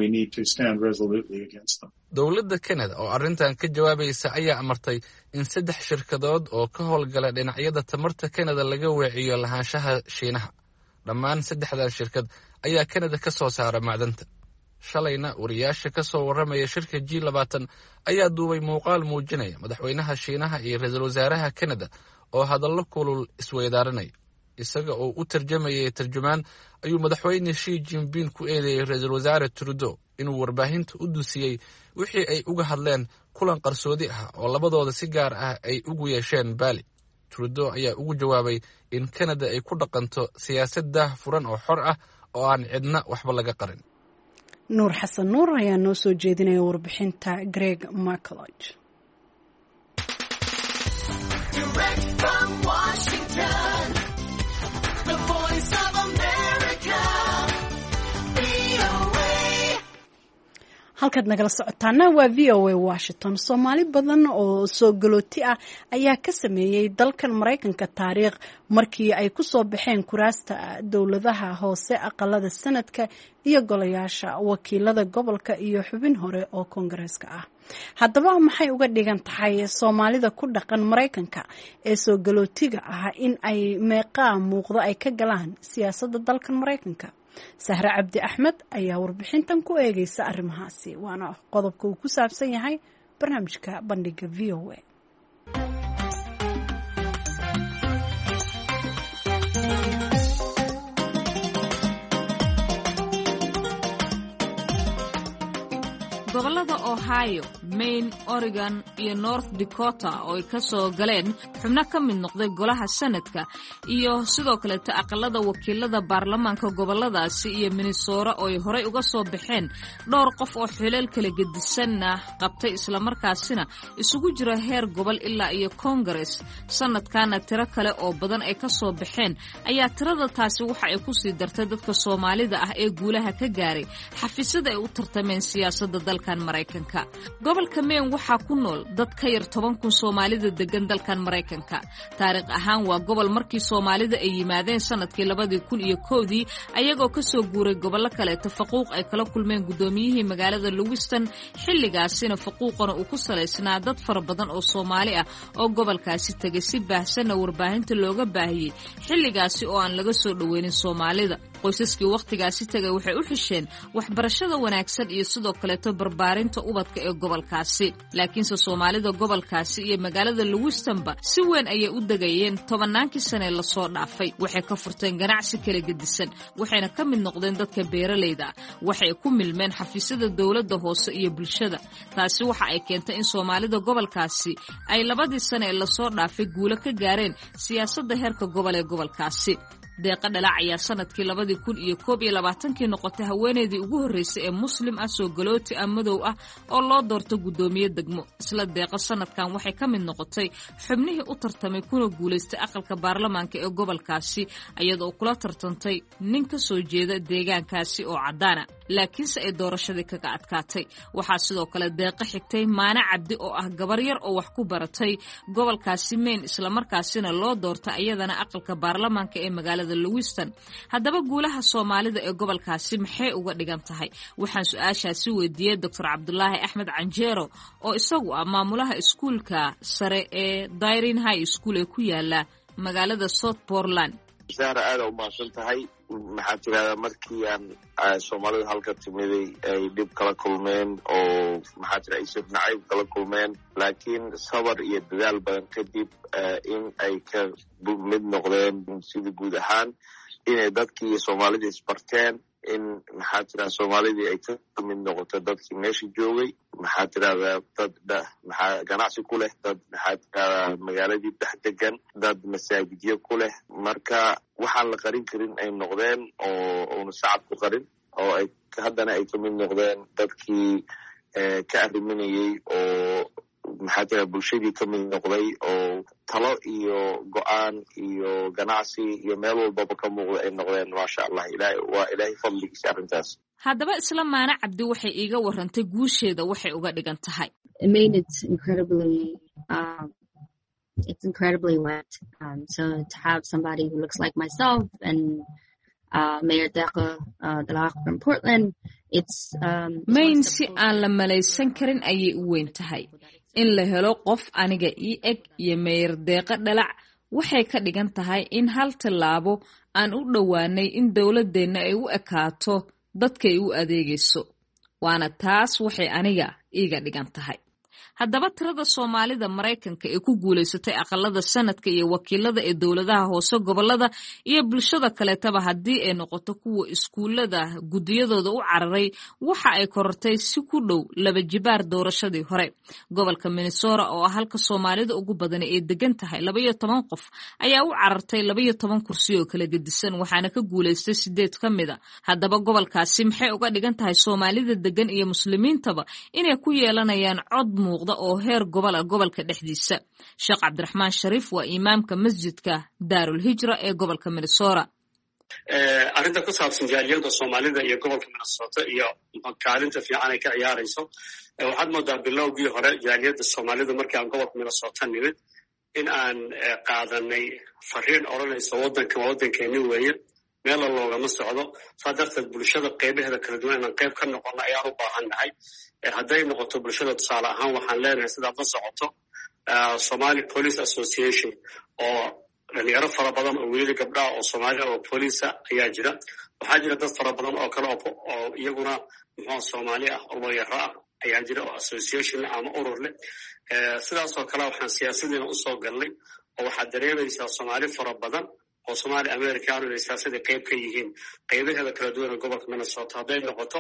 Dowladda Canada oo arrintan ka jawaabaysa ayaa amartay in 3 shirkadood oo ka howlgala dhinacyada tamarta Canada laga weeciyo lahaanshaha Shiinaha. dhammaan 3 shirkad ayaa Canada ka soo saara macdanta. shalayna wariyaasha ka soo waramaya shirka G20 ayaa duubay muuqaal muujinaya madaxweynaha Shiinaha iyo ra'iisul wasaaraha Canada oo hadallo kulul isweydaaranay. isaga oo u tarjamayay tarjumaan ayuu madaxweyne Xi Jinping ku eedeeyay ra'iisul wasaare Trudeau inuu warbaahinta u dusiyey wixii ay uga hadleen kulan qarsoodi ah oo labadooda si gaar ah ay ugu yeesheen Bali. Trudeau ayaa ugu jawaabay in Canada ay ku dhaqanto siyaasad daahfuran oo xor ah oo aan cidna waxba laga qarin. Nuur Xasan Nuur ayaa noo soo jeedinaya warbixinta Greg McCulloch. Direct from Washington, the voice of America, VOA. Halkaad nagala socotaana waa VOA Washington. Soomaali badan oo soo galooti ah ayaa ka sameeyay dalkan Mareykanka taariikh markii ay ku soo baxeen kuraasta dowladaha hoose, aqalada sanadka iyo golayaasha wakiilada gobolka iyo xubin hore oo Koongareeska ah. Haddaba maxay uga dhigan tahay Soomaalida ku dhaqan Mareykanka ee soo galootiga ah in ay meeqa muuqdo ay ka galaan siyaasadda dalkan Mareykanka? Sahra Cabdi Axmed ayaa warbixintan ku eegaysa arrimahaasi, waana qodobka uu ku saabsan yahay barnaamijka bandhiga VOA. gobolada Ohio, Maine, Oregon iyo North Dakota oo ay ka soo galeen xubno ka mid noqday golaha sanadka iyo sidoo kale aqalada wakiilada baarlamaanka goboladaasi iyo Minnesota oo ay horey uga soo baxeen dhowr qof oo xilal kala gedisan qabtay isla markaasina isugu jira heer gobol ilaa iyo Congress. Sanadkana tiro kale oo badan ay ka soo baxeen ayaa tirada taasi waxa ay ku sii dartay dadka Soomaalida ah ee guulaha ka gaaray xafiisyada ay u tartameen siyaasadda dalkan Mareykanka. Gobolka Maine waxaa ku nool dad ka yar 10,000 Soomaalida degan dalkan Mareykanka. Taariikh ahaan waa gobol markii Soomaalida ay yimaadeen sanadkii 2001 ayagoo ka soo guuray gobollo kale tafaquuq ay kala kulmeen gudoomiyihii magaalada Lewiston. Xilligaasina faquuqana uu ku saleysnaa dad fara badan oo Soomaali ah oo gobolkaasi tagay si baahsan warbaahinta looga baahiyay xilligaasi oo aan laga soo dhaweynin Soomaalida. Qoysaskii waqtigaasi tagay waxay u xisheen waxbarashada wanaagsan iyo sidoo kale barbaarinta ubadka ee gobolkaasi. Laakiinse Soomaalida gobolkaasi iyo magaalada Lewistonba si weyn ayay u dagayeen 10 sano la soo dhaafay. Waxay ka furteen ganacsi kala gedisan, waxayna ka mid noqdeen dadka beeralayda. Waxay ku milmeen xafiisyada dawladda hoose iyo bulshada. Taasi waxa ay keentay in Soomaalida gobolkaasi ay 2 sano la soo dhaafay guulo ka gaareen siyaasadda heerka gobol ee gobolkaasi. Deeqa Dhalac ayaa sanadkii 2021 noqotay haweeneydii ugu horeysay ee Muslim ah soo galooti ah madow ah oo loo doorto gudoomiye degmo. Isla Deeqa sanadkan waxay ka mid noqotay xubnihii u tartamay kuna guuleystay aqalka baarlamaanka ee gobolkaasi iyadoo kula tartantay nin ka soo jeeda deegaankaasi oo cadaan ah, laakiinse ay doorashadii kaga adkaatay. Waxaa sidoo kale Deeqa xigtay Maana Cabdi oo ah gabar yar oo wax ku baratay gobolkaasi Maine isla markaasina loo doortay iyadana aqalka baarlamaanka ee magaalada Lewiston. Haddaba guulaha Soomaalida ee gobolkaasi maxay uga dhigan tahay? Waxaan su'aashaasi weydiiyay Dr. Cabdulaahi Axmed Canjeero oo isagu ah maamulaha iskuulka sare ee Dayrin High School ee ku yaala magaalada South Portland. Sahra aad u mahadsan tahay. Maxaa tirada markii aan Soomaalida halka timiday ay dib kala kulmeen oo maxaa tirada ay sirnacay kala kulmeen, laakiin sabar iyo dadaal badan kadib in ay ka mid noqdeen sida guud ahaan inay dadkii Soomaalida isbarteen, in maxaa tirada Soomaalidii ay ka mid noqotay dadkii meesha joogay, maxaa tirada dad maxaa ganacsi ku leh, dad maxaa tirada magaaladii dhex degan, dad masaajidyo ku leh. Marka waxaan la qarin karin ay noqdeen oo una sacab ku qarin oo ay haddana ay ka mid noqdeen dadkii ka arriminayay oo maxaa tirada bulshadii ka mid noqday oo talo iyo go'aan iyo ganacsi iyo meel walbaba ka muuqda ay noqdeen. Maasha Allah, ilaahay fadligiisa arrintaas. Haddaba isla Maana Cabdi waxay iiga warantay guusheeda waxay uga dhigan tahay. It's incredibly wet. So to have somebody who looks like myself and Mayor Deeqa Dhalac from Portland, it's Maine si aan la malaysan karin ayay u weyn tahay. In la helo qof aniga ii eg iyo Mayor Deeqa Dhalac waxay ka dhigan tahay in hal tallaabo aan u dhowaanay in dawladdeena ay u ekaato dadka ay u adeegayso. Waana taas waxay aniga iiga dhigan tahay. haddaba tirada soomaalida maraykanka ee ku guulaysatay aqalada sanadka iyo wakiilada ee dowladaha hoose gobolada iyo bulshada kaleetaba haddii ay noqoto kuwa iskuulada guddiyadooda u cararay waxa ay korortay si ku dhow 2 jibaar doorashadii hore. gobolka Minnesota oo halka soomaalida ugu badan ee degan tahay 12 qof ayaa u carartay 12 kursi oo kala gedisan waxaana ka guulaystay 8 ka mid ah. haddaba gobolkaasi maxay uga dhigan tahay soomaalida degan iyo muslimiintaba inay ku yeelanayaan cod muuqda oo heer gobol ah gobolka dhexdiisa? Sheekh Cabdiraxmaan Shariif waa imaamka masjidka Daarul Hijra ee gobolka Minnesota. arrinta ku saabsan jaaliyada Soomaalida iyo gobolka Minnesota iyo kaalinta fiican ay ka ciyaarayso waxaad moodaa bilowgii hore jaaliyada Soomaalida markii aan gobolka Minnesota nimid in aan qaadanay fariin oranaysa wadankeeni weeye meel loogama socdo sadarteed bulshada qaybaheeda kala duwan inaan qayb ka noqono ayaan u baahannahay. hadday noqoto bulshada tusaale ahaan waxaan leenahay sidaad la socoto Somali Police Association oo dhalinyaro fara badan oo wiilal gabdhaha oo Soomaali oo police ayaa jira. waxaa jira dad fara badan oo kale oo iyaguna Soomaali ah oo yara ayaa jira oo association ama urur leh. sidaas oo kale waxaan siyaasadina u soo galnay oo waxaad dareemaysaa Soomaali fara badan oo Soomaali American oo siyaasadda qayb ka yihiin qaybaheeda kala duwan ee gobolka Minnesota. hadday noqoto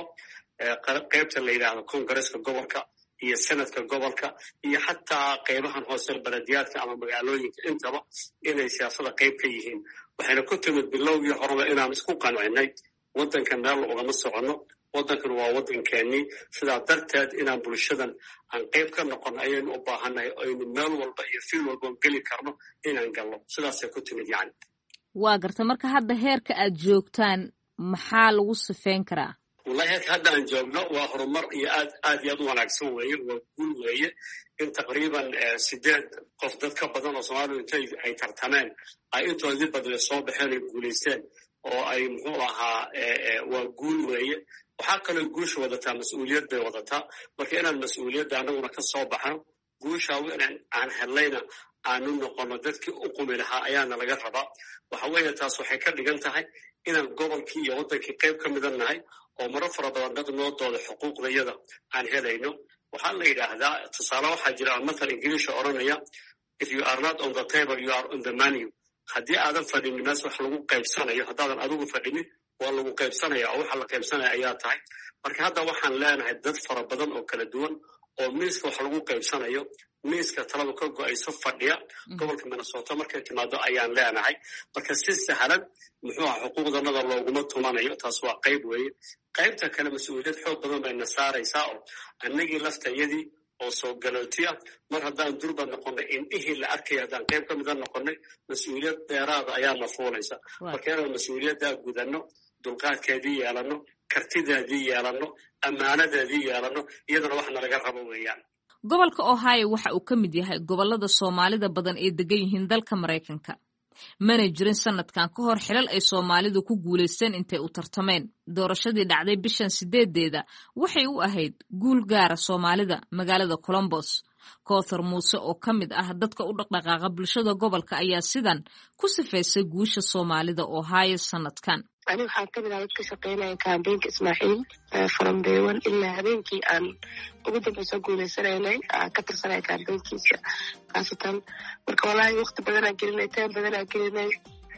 qaybta la yiraahdo Congress-ka gobolka iyo Senate-ka gobolka iyo xataa qaybahan hoose baladiyaadka ama magaalooyinka intaba inay siyaasadda qayb ka yihiin. waxayna ku timid bilowgii horeba inaan isku qancinay wadanka meel ugama socono wadankan waa wadankeennii sidaa darteed inaan bulshadan aan qayb ka noqono ayaynu u baahannahay aynu meel walba iyo fiil walba geli karno inaan galno sidaasay ku timid yani. waa garta marka hadda heerka aad joogtaan maxaa lagu sifeyn karaa? wallahi heerka hadda aan joogno waa horumar iyo aad iyo aad u wanaagsan weeye waa guul weeye in taqriiban 8 qof dad ka badan oo Soomaalidu intay ay tartameen ay intoodii badle soo baxeen ay guulaysteen oo ay muxuu ahaa waa guul weeye. waxaa kaloo guusha wadataa mas-uuliyad bay wadataa marka inaan mas-uuliyadda anaguna ka soo baxno guusha aan hellayna aanu noqono dadkii u qumi lahaa ayaana laga rabaa. waxa weeye taas waxay ka dhigan tahay inaan gobolkii iyo wadankii qayb ka midan nahay oo maro fara badan dad noo dooda xuquuqdayada aan helayno. waxaa la yidhaahdaa tusaale waxaa jira mathal ingiliisha oranaya if you are not on the table you are on the menu. haddii aadan fadhinin mees wax lagu qaybsanayo haddaadan adigu fadhinin waa lagu qaybsanaya oo waxa la qaybsanaya ayaa tahay. marka hadda waxaan leenahay dad fara badan oo kala duwan oo miiska wax lagu qaybsanayo miiska talada ka go'ayso fadhiya gobolka Minnesota markay timaado ayaan leenahay. marka si sahlan muxuu ah xuquuqdanada looguma tumanayo taas waa qayb weeye. qaybta kale mas-uuliyad xoog badan bayna saaraysaa oo annagii laftayadii oo soo galootiya mar haddaan durba noqonay indhihii la arkaya haddaan qayb ka mida noqonay mas-uuliyad dheeraada ayaa na fuulaysa. marka inaan mas-uuliyaddaa gudanno dulqaadkeedii yeelano kartideedii yeelano ammaanadeedii yeelano iyadana wax nalaga rabo weeyaan. gobolka Ohio waxa uu ka mid yahay gobolada Soomaalida badan ee degan yihiin dalka Mareykanka. mana jirin sanadkan ka hor xilal ay Soomaalidu ku guuleysteen intay u tartameen. doorashadii dhacday bishan 8deeda waxay u ahayd guul gaara Soomaalida magaalada Columbus. Koothar Muuse oo ka mid ah dadka u dhaqdhaqaaqa bulshada gobolka ayaa sidan ku sifeysay guusha Soomaalida Ohio sanadkan. aniga waxaan ka mid ahay dadka shaqeynaya kaambeynka Ismaaciil from day one ilaa habeenkii aan ugu dambaysa guuleysanaynay ka tirsanay kaambeynkiisa kaasatan marka walahi waqti badan aan gelinay taan badan aan gelinay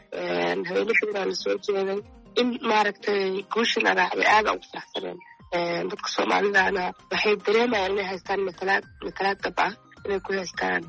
habeenkii aan soo jeeday in maaragtay guushan raacday aad ugu faraxsaneen. dadka Soomaalidana waxay dareemayaan inay haystaan matalaad dab ah inay ku haystaan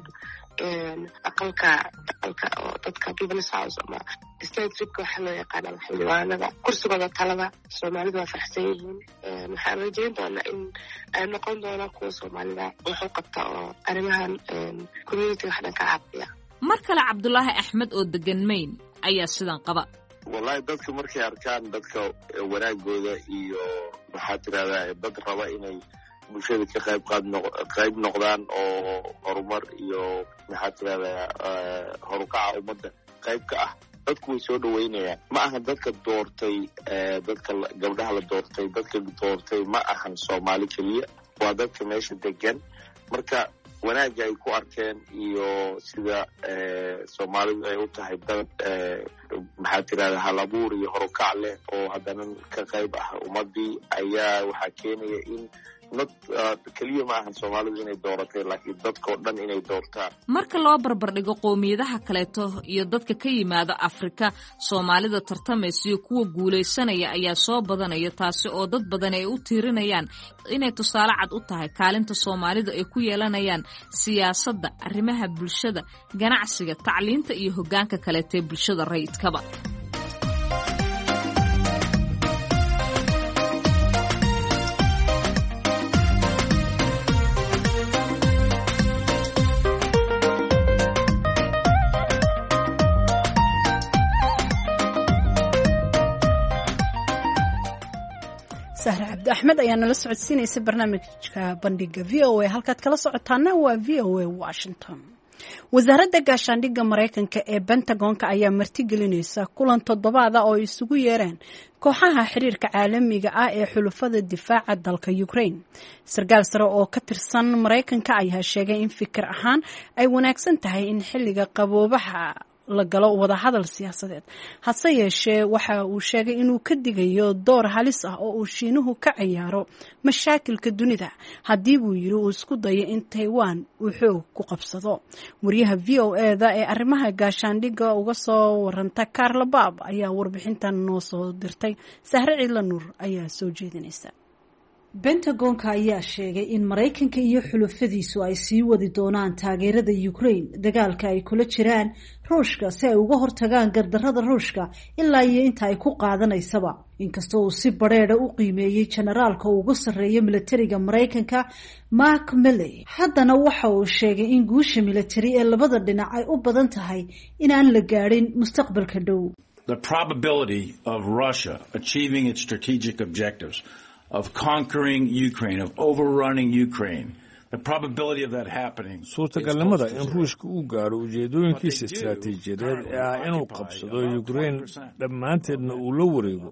aqalka oo dadka People's House ama state tripka waxa loo yaqaano xildhibaanada kursigooda talada Soomaalida waa faraxsan yihiin. waxaan rajayn doonaa in ay noqon doonaan kuwa Soomaalida wax u qabta oo arrimahan community wax dhan ka caafiya. mar kale Cabdulaahi Axmed oo degan Maine ayaa sidan qaba. wallahi dadka markay arkaan dadka wanaagooda iyo waxaa tirahdaa dad raba inay bulshada ka qayb noqdaan oo horumar iyo maxaa tirahdaa horukaca ummadda qayb ka ah dadku way soo dhaweynayaan. ma aha dadka doortay dadka gabdhaha la doortay dadka doortay ma ahan Soomaali keliya waa dadka meesha degan. marka wanaagga ay ku arkeen iyo sida Soomaalidu ay u tahay dad maxaa tirahdaa hal abuur iyo horukac leh oo haddana ka qayb ah ummadii ayaa waxaa keenaya in not keliya ma ahan soomaalidu inay dooratay laakiin dadkao dhan inay doortaan. marka loo barbardhigo qowmiyadaha kaleeto iyo dadka ka yimaada afrika, soomaalida tartamaysa iyo kuwa guulaysanaya ayaa soo badanaya, taasi oo dad badan ay u tiirinayaan inay tusaale cad u tahay kaalinta soomaalidu ay ku yeelanayaan siyaasadda, arrimaha bulshada, ganacsiga, tacliinta iyo hoggaanka kaleeto ee bulshada rayidkaba. sahra cabdi axmed ayaa nala socodsiinaysa barnaamijka bandhiga v o a halkaad kala socotaana waa v o a washington. wasaaradda gaashaandhigga maraykanka ee bentagonka ayaa martigelinaysa kulan toddobaada oo isugu yeereen kooxaha xiriirka caalamiga ah ee xulufada difaaca dalka Ukraine. sarkaal sare oo ka tirsan maraykanka ayaa sheegay in fikir ahaan ay wanaagsan tahay in xilliga qaboobaha la galo wada hadal siyaasadeed, hase yeeshee waxa uu sheegay inuu ka digayo door halis ah oo uu Shiinuhu ka ciyaaro mashaakilka dunida haddii buu yiri uu isku dayo in Taiwan uu xoog ku qabsado. wariyaha VOA-da ee arrimaha gaashaandhigga uga soo waranta Carla Baab ayaa warbixintan noo soo dirtay. Sahre Ciidla Nuur ayaa soo jeedinaysa. Pentagonka ayaa sheegay in Maraykanka iyo xulufadiisu ay sii wadi doonaan taageerada Ukraine dagaalka ay kula jiraan Ruushka si ay uga hortagaan gardarrada Ruushka ilaa iyo inta ay ku qaadanaysaba. inkastoo uu si bareedha u qiimeeyey generaalka ugu sarreeya militariga Maraykanka Mark Milley, haddana waxa uu sheegay in guusha militari ee labada dhinac ay u badan tahay in aan la gaadhin mustaqbalka dhow. The probability of Russia achieving its strategic objectives of conquering Ukraine, of overrunning Ukraine, the probability of that happening. suurtagalnimada in Ruushka uu gaaro ujeedooyinkiisa istiraatiijiyadeed ee ah inuu qabsado Ukraine dhammaanteedna uu la wareego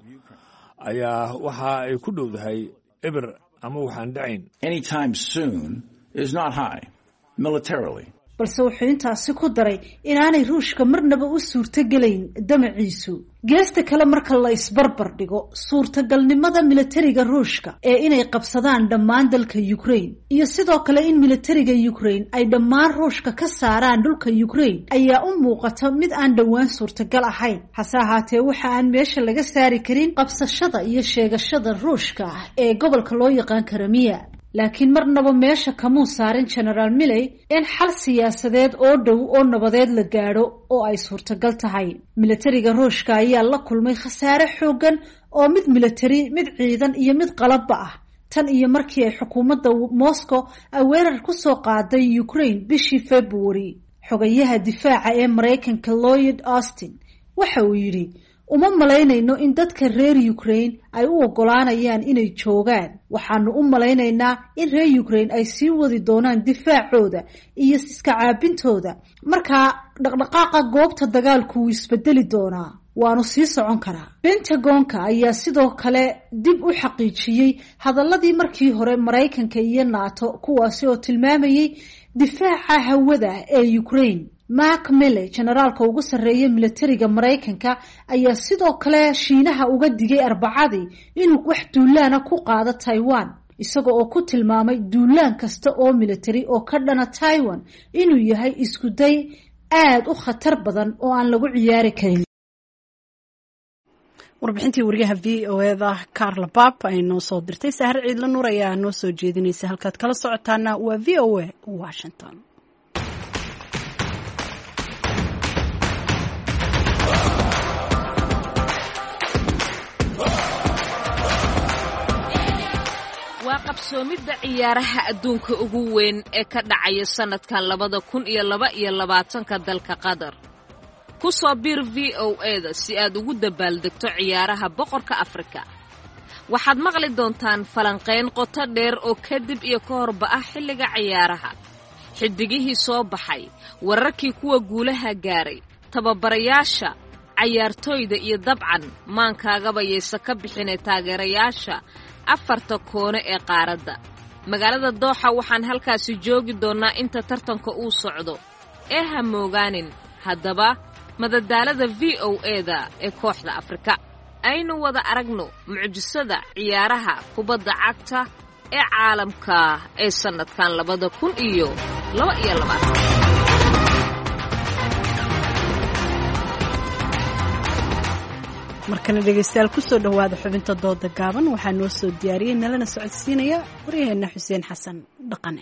ayaa waxa ay ku dhowdahay eber ama waxaan dhacayn. Anytime soon is not high militarily. balse wuxuu intaasi ku daray inaanay Ruushka marnaba u suurtagelayn damaciisu. geesta kale marka la isbarbar dhigo suurtagalnimada militariga Ruushka ee inay qabsadaan dhammaan dalka Ukraine iyo sidoo kale in militariga Ukraine ay dhammaan Ruushka ka saaraan dhulka Ukraine ayaa u muuqata mid aan dhawaan suurtagal ahayn. hase ahaatee waxa aan meesha laga saari karin qabsashada iyo sheegashada Ruushka ee gobolka loo yaqaan Crimea. laakiin marnaba meesha kamuu saarin General Milley in xal siyaasadeed oo dhow oo nabadeed la gaadho oo ay suurtagal tahay. militariga Ruushka ayaa la kulmay khasaare xoogan oo mid militari, mid ciidan iyo mid qalabba ah tan iyo markii ay xukuumadda Moscow ay weerar ku soo qaaday Ukraine bishii February. xogayaha difaaca ee Maraykanka Lloyd Austin waxa uu yidhi uma malaynayno in dadka reer Ukraine ay u ogolaanayaan inay joogaan. waxaanu u malaynaynaa in reer Ukraine ay sii wadi doonaan difaacooda iyo iska caabintooda. markaa dhaqdhaqaaqa goobta dagaalku wuu isbedeli doonaa, waanu sii socon karaa. Pentagonka ayaa sidoo kale dib u xaqiijiyey hadaladii markii hore Maraykanka iyo NATO kuwaasi oo tilmaamayay difaaca hawada ee Ukraine. Mark Milley, generaalka ugu sarreeya militariga Maraykanka, ayaa sidoo kale Shiinaha uga digay Arbacadii inuu wax duulaana ku qaado Taiwan, isaga oo ku tilmaamay duulaan kasta oo militari oo ka dhana Taiwan inuu yahay isku day aad u khatar badan oo aan lagu ciyaari karin. warbixintii wariyaha VOA-da Carla Baab ay noo soo dirtay. Sahar Ciidla Nuur ayaa noo soo jeedinaysa. halkaad kala socotaana waa VOA Washington. waa qabsoomidda ciyaaraha adduunka ugu weyn ee ka dhacaya sanadkan 2022 dalka Qatar. ku soo biir VOA-da si aad ugu dabaaldegto ciyaaraha boqorka Afrika. waxaad maqli doontaan falanqayn qoto dheer oo kadib iyo ka horba ah xilliga ciyaaraha, xidigihii soo baxay, wararkii kuwa guulaha gaaray, tababarayaasha, ciyaartooyda iyo dabcan maankaagaba yeysa ka bixinay taageerayaasha afarta koone ee qaaradda. magaalada Dooxa waxaan halkaasi joogi doonaa inta tartanka uu socdo. ee ha moogaanin haddaba madadaalada VOA-da ee kooxda Afrika. aynu wada aragno mucjisada ciyaaraha kubadda cagta ee caalamka ee sanadkan 2022. markana dhegaystayaal ku soo dhawaada xubinta dooda gaaban waxaa noo soo diyaariyey nalana socodsiinaya waryaheena xuseen xasan dhaqane.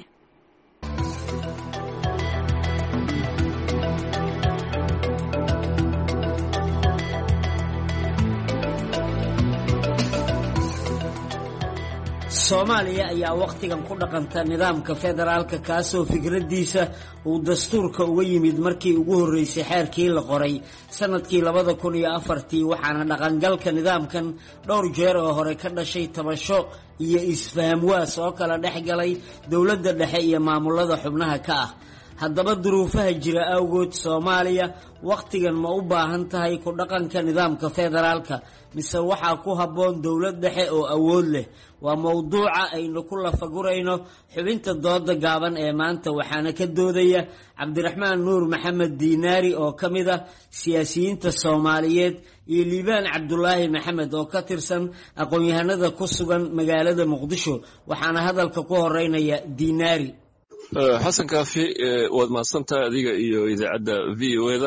Soomaaliya ayaa waqtigan ku dhaqanta nidaamka federaalka kaasoo fikradiisa uu dastuurka uga yimid markii ugu horeysay xeerkii la qoray sanadkii 2004 waxaana dhaqangalka nidaamkan dhowr jeer oo hore ka dhashay tabasho iyo isfaham waas oo kala dhexgalay dowladda dhexe iyo maamulada xubnaha ka ah. haddaba duruufaha jira awgood Soomaaliya waqtigan ma u baahan tahay ku dhaqanka nidaamka federaalka mise waxaa ku habboon dowlad dhexe oo awood leh? waa mowduuca aynu ku lafagurayno xubinta dooda gaaban ee maanta waxaana ka doodaya Cabdiraxmaan Nuur Maxamed Diinaari oo ka mid ah siyaasiyiinta Soomaaliyeed iyo Liibaan Cabdullaahi Maxamed oo ka tirsan aqoon-yahanada ku sugan magaalada Muqdisho. waxaana hadalka ku horeynaya Diinaari. xasan kaafi waad mahadsantahay adiga iyo idaacadda VOA-da.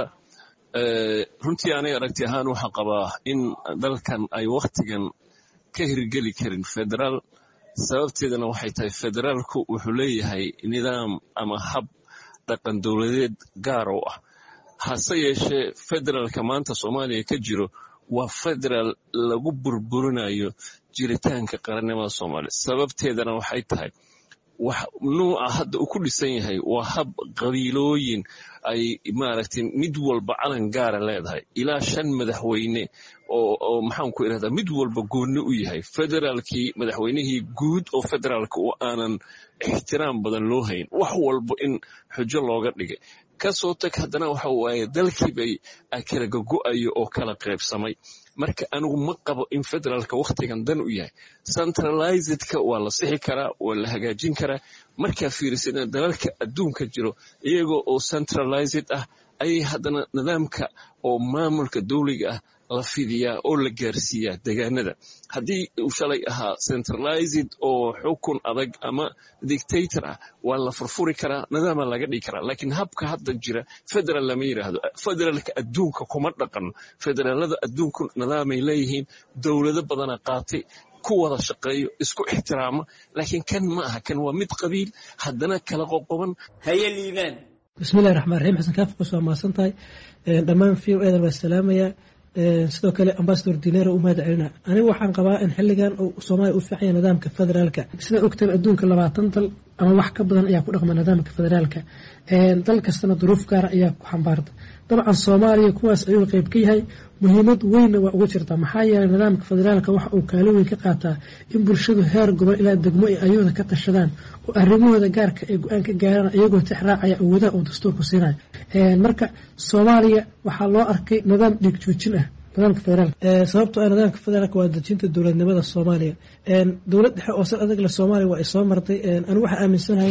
runtii aniga aragti ahaan waxaan qabaa in dalkan ay waqtigan ka hirgeli karin federaal. sababteedana waxay tahay federaalku wuxuu leeyahay nidaam ama hab dhaqan dowladeed gaar u ah. hase yeeshee federaalka maanta Soomaaliya ka jiro waa federaal lagu burburinayo jiritaanka qarannimada Soomaaliya. sababteedana waxay tahay wax nooca hadda uu ku dhisan yahay waa hab qabiilooyin ay maaragtay mid walba calan gaara leedahay ilaa 5 madaxweyne oo maxaan ku iraahdaa mid walba gooni u yahay. federaalkii madaxweynihii guud oo federaalka oo aanan ixtiraam badan loo hayn wax walba in xujo looga dhigay kasoo tag haddana waxa waaye dalkii bay kala go'ayo oo kala qaybsamay. marka anigu ma qabo in federaalka waqtigan dan u yahay. centralizedka waa la sixi karaa waa la hagaajin karaa markaa fiirisana dalalka adduunka jiro iyagoo oo centralized ah ayay haddana nidaamka oo maamulka dowliga ah la fidiyaa oo la gaarsiiyaa deegaanada. haddii uu shalay ahaa centralized oo xukun adag ama dictator ah waa la furfuri karaa nidaama laga dhigi karaa. laakiin habka hadda jira federal lama yiraahdo. federaalka adduunka kuma dhaqano. federaalada adduunku nidaamay leeyihiin dowlado badana qaatay ku wada shaqeeyo isku ixtiraama. laakiin kan ma aha. kan waa mid qabiil haddana kala qoqoban. haye Liibaan. bismillahi raxmaani raxiim. xasan kaafi kusoo mahadsan tahay dhammaan VOA-da waa salaamaya. sidoo kale ambassador Diinaari u mahad celina. anigu waxaan qabaa in xilligan uu Soomaaliya u fiican yahay nidaamka federaalka. sida ogtaan adduunka 20 dal ama wax ka badan ayaa ku dhaqma nidaamka federaalka. dal kastana duruuf gaar ah ayaa ku xambaarta. dabcan Soomaaliya kuwaas ayuu qayb ka yahay. muhiimad weyn waa ugu jirta maxaa yeelay nidaamka federaalka waxa uu kaalin weyn ka qaataa in bulshadu heer gobol ilaa degmo ay ayooda ka tashadaan oo arrimahooda gaarka ay go'aan ka gaaraan iyagoo tixraacaya awoodaha uu dastuurku siinayo. marka Soomaaliya waxaa loo arkay nidaam dhiig joojin ah nidaamka federaalka. sababtoo ah nidaamka federaalka waa dejinta dowladnimada Soomaaliya. dowlad dhexe oo sal adag la Soomaaliya waa ay soo martay. anigu waxaan aaminsanahay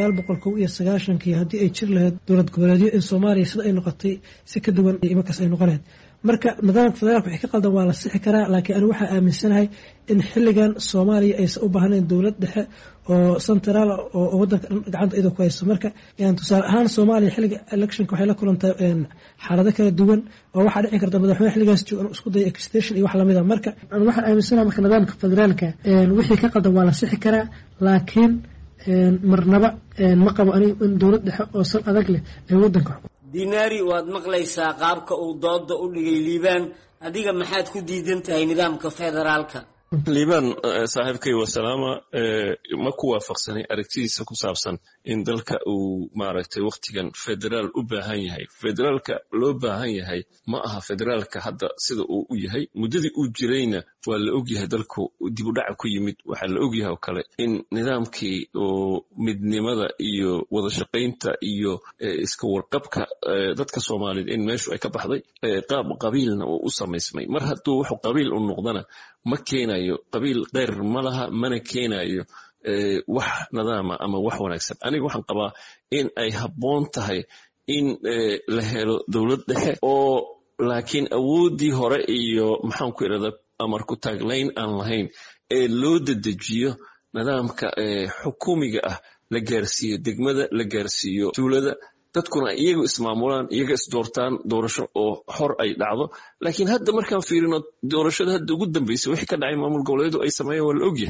1990 haddii ay jir lahayd dowlad goboleedyo in Soomaaliya sida ay noqotay si ka duwan imankaas ay noqonayd. marka nidaamka federaalka wixii ka qaldan waa la sixi karaa. laakiin anigu waxaan aaminsanahay in xilligan Soomaaliya aysan u baahnayn dowlad dhexe oo central oo wadanka gacanta iyada ku hayso. marka tusaale ahaan Soomaaliya xilliga electionka waxay la kulantay xaalado kala duwan oo waxaa dhici karta madaxweyne xilligaas joogan isku day extension iyo wax lamid ah. marka waxaan aaminsanahay marka nidaamka federaalka wixii ka qaldan waa la sixi karaa. laakiin marnaba ma qabo anigu in dowlad dhexe oo sal adag leh ay wadanka Diinaari waad maqlaysaa qaabka uu dooda u dhigay Liibaan. adiga maxaad ku diidan tahay nidaamka federaalka? Liibaan saaxiibkay waa salaama. ma ku waafaqsanay aragtidiisa ku saabsan in dalka uu maaragtay waqtigan federaal u baahan yahay. federaalka loo baahan yahay ma aha federaalka hadda sida uu u yahay. muddadii uu jirayna waa la ogyahay dalku dib u dhac ku yimid. waxaa la ogyahay oo kale in nidaamkii oo midnimada iyo wada shaqaynta iyo iska warqabka dadka Soomaaliyeed in meeshu ay ka baxday. qaab qabiilna uu u samaysmay. mar hadduu wuxuu qabiil u noqdana ma keenayo qabiil qeyr ma laha mana keenayo wax nidaama ama wax wanaagsan. aniga waxaan qabaa in ay habboon tahay in la helo dowlad dhexe oo laakiin awoodii hore iyo maxaan ku irahdaa amar ku taaglayn aan lahayn ee loo dedejiyo nidaamka xukuumiga ah la gaarsiiyo degmada la gaarsiiyo tuulada dadkuna iyaga ismaamulaan iyaga isdoortaan doorasho oo xor ay dhacdo laakiin hadda markaan fiirino doorashada hadda ugu dambeysay wixii ka dhacay maamul goboleedu ay sameeyeen waa la ogyahay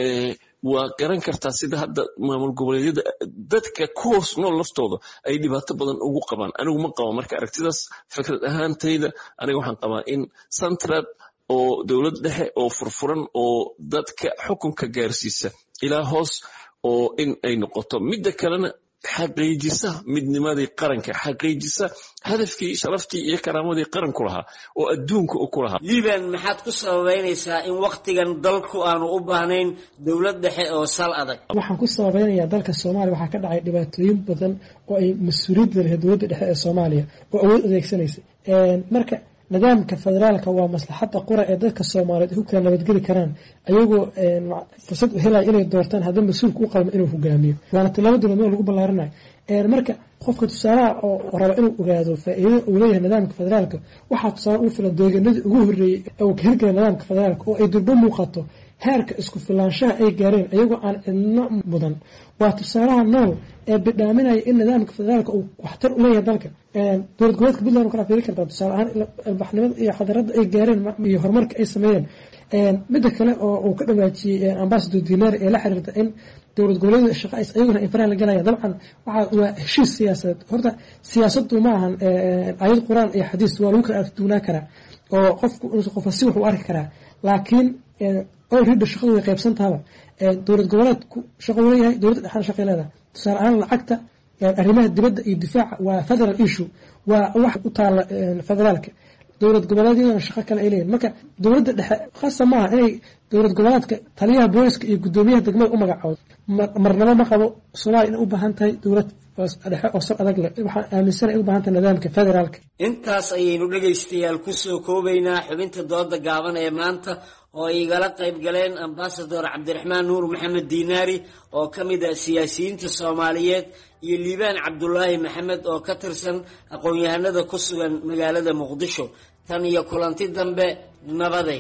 waa garan kartaa sida hadda maamul goboleedyada dadka ku hoos nool laftooda ay dhibaato badan ugu qabaan anigu ma qabo marka aragtidaas fikrad ahaantayda aniga waxaan qabaa in central oo dowlad dhexe oo furfuran oo dadka xukunka gaarsiisa ilaa hoos oo in ay noqoto midda kalena xaqiijisa midnimadii qaranka xaqiijisa hadafkii sharaftii iyo karaamadii qaranku lahaa oo adduunka u ku lahaa liban maxaad ku sababeynaysaa in waktigan dalku aanu u baahnayn dowlad dhexe oo sal adag waxaan ku sababeynayaa dalka soomaaliya waxaa ka dhacay dhibaatooyin badan oo ay mas-uuliyadda lahayd dowladda dhexe ee soomaaliya oo awood adeegsanaysa marka nidaamka federaalka waa maslaxadda qura ee dadka soomaaliyeed ay ku kala nabadgeli karaan ayagoo fursad u helaya inay doortaan haddii mas-uulka u qalmo inuu hogaamiyo waana tilaabo dowladnimo lagu ballaarinayo marka qofka tusaalaha oo raba inuu ogaado faa'iidada uu leeyahay nidaamka federaalka waxaa tusaale ugu filan deegaanadii ugu horreeyey oo ka hirgala nidaamka federaalka oo ay durbo muuqato heerka isku filaanshaha ay gaareen ayagoo aan cidno mudan waa tusaalaha nool ee bidhaaminaya in nidaamka federaalka uu waxtar u leeyahay dalka dowlad goboleedka puntland kala fiiri kartaa tusaale ahaan albaxnimada iyo xadaradda ay gaareen iyo horumarka ay sameeyeen midda kale oo uu ka dhawaajiyey ambassador dinari ee la xiriirta in dowlad goboleedyada shaqays ayaguna ay faraha la galaya dabcan waa heshiis siyaasadeed horta siyaasaddu ma ahan ayad qur-aan iyo xadiis waa lagu kala argduunaa karaa oo qofka si wax u arki karaa laakiin already shaqadu way qaybsantaaba dowlad goboleedku shaqo uu leeyahay dowladda dhexana shaqay leedahay tusaale ahaan lacagta arrimaha dibadda iyo difaaca waa federal issue waa wax u taala federaalka dowlad goboleedyadana shaqo kale ay leeyihin marka dowladda dhexe khasa maaha inay dowlad goboleedka taliyaha booliska iyo guddoomiyaha degmada u magacoodo marnabo ma qabo soomaaliya inay u baahan tahay dowlad dhexe oo sal adag leh waxaan aaminsana ay u baahan tahay nidaamka federaalka intaas ayaynu dhegaystayaal kusoo koobaynaa xubinta dooda gaaban ee maanta oo ay igala qayb galeen ambasador cabdiraxmaan nuur maxamed diinaari oo ka mid ah siyaasiyiinta soomaaliyeed iyo liibaan cabdulaahi maxamed oo ka tirsan aqoon-yahanada ku sugan magaalada muqdisho tan iyo kulanti dambe nabaday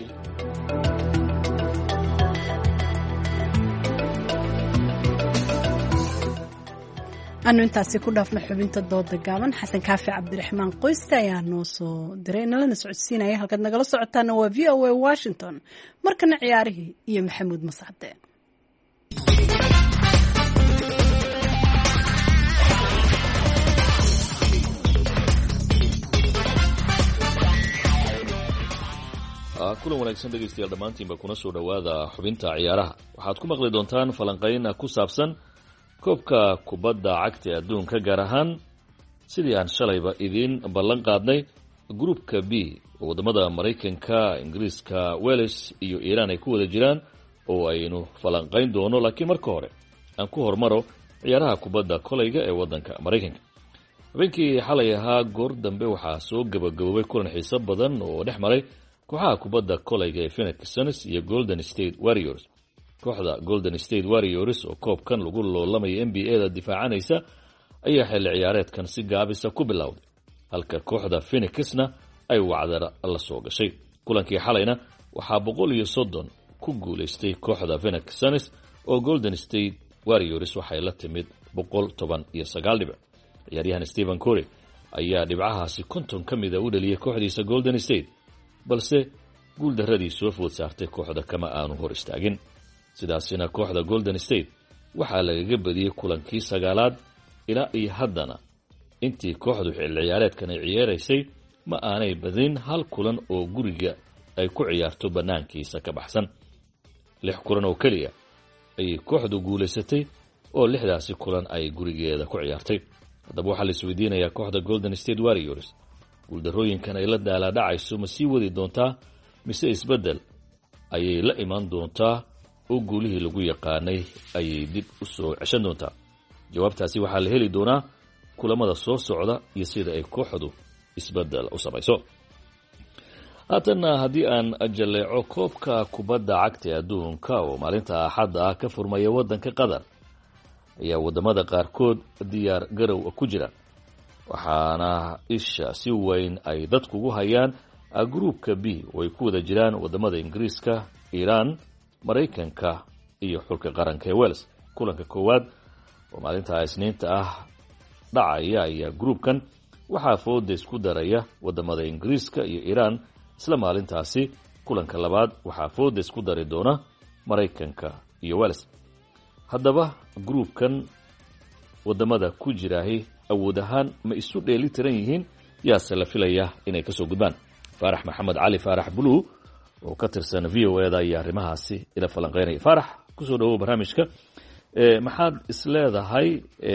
anu intaasi ku dhaafno xubinta dooda gaaban xasan kaafi cabdiraxmaan qoyste ayaa noo soo diray nalana socodsiinaya halkaad nagala socotaana waa v o a washington markana ciyaarihii iyo maxamuud mascade kulan wanaagsan dhegaystayaal dhammaantiinba kuna soo dhowaada xubinta ciyaaraha waxaad ku maqli doontaan falanqayn ku saabsan koobka kubadda cagta ee adduunka gaar ahaan sidii aan shalayba idiin ballan qaadnay gruupka b oo waddamada maraykanka ingiriiska wales iyo iiraan ay ku wada jiraan oo aynu falanqayn doono laakiin marka hore aan ku hormaro ciyaaraha kubadda kolayga ee waddanka maraykanka habeenkii xalay ahaa goor dambe waxaa soo gabagaboobay kulan xiiso badan oo dhex maray kooxaha kubadda kolayga ee Phoenix Suns iyo Golden State Warriors kooxda Golden State Warriors oo koobkan lagu loolamay NBA-da difaacanaysa ayaa xilli ciyaareedkan si gaabisa ku bilowday halka kooxda Phoenixna ay wacdara la soo gashay kulankii xalayna waxaa 130 ku guuleystay kooxda Phoenix Suns oo Golden State Warriors waxay la timid 119 dhibic ciyaaryahan Stephen Curry ayaa dhibcahaasi 50 kamid ah u dhaliyay kooxdiisa Golden State balse guul daradii soo food saartay kooxda kama aanu hor istaagin sidaasina kooxda Golden State waxaa lagaga badiyay kulankii 9aad ilaa iyo haddana intii kooxdu xilli ciyaareedkan ay ciyaaraysay ma aanay badin hal kulan oo guriga ay ku ciyaarto banaankiisa ka baxsan 6 kulan oo kaliya ay kooxdu guuleysatay oo 6daasi kulan ay gurigeeda ku ciyaartay haddaba waxaa la isweydiinayaa kooxda Golden State Warriors guuldarooyinkan ay la daalaadhacayso ma sii wadi doontaa mise isbeddel ayay la imaan doontaa oo guulihii lagu yaqaanay ayay dib u soo ceshan doontaa jawaabtaasi waxaa la heli doonaa kulamada soo socda iyo sida ay kooxdu isbeddel u samayso haatanna haddii aan jaleeco koobka kubadda cagta ee adduunka oo maalinta axadda ah ka furmaya waddanka qatar ayaa waddamada qaarkood diyaar garow ku jira waxaana isha si weyn ay dadku ugu hayaan gruupka B oo ay ku wada jiraan waddamada Ingiriiska, Iiraan, Maraykanka iyo xulka qaranka ee Wales. Kulanka koowaad oo maalinta Isniinta ah dhacaya ayaa groupkan waxaa fooda isku daraya wadamada Ingiriiska iyo Iran. Isla maalintaasi kulanka labaad waxaa fooda isku dari doona Mareykanka iyo Wales. Haddaba groupkan wadamada ku jiraahi awood ahaan ma isu dheeli tiran yihiin yaase la filaya inay kasoo gudbaan. Faarax Maxamed Cali Faarax Buluug oo ka tirsan VOA-da iyo arrimahaasi ila falanqeynaya. Faarax, kusoo dhawow barnaamijka. Maxaad isleedahay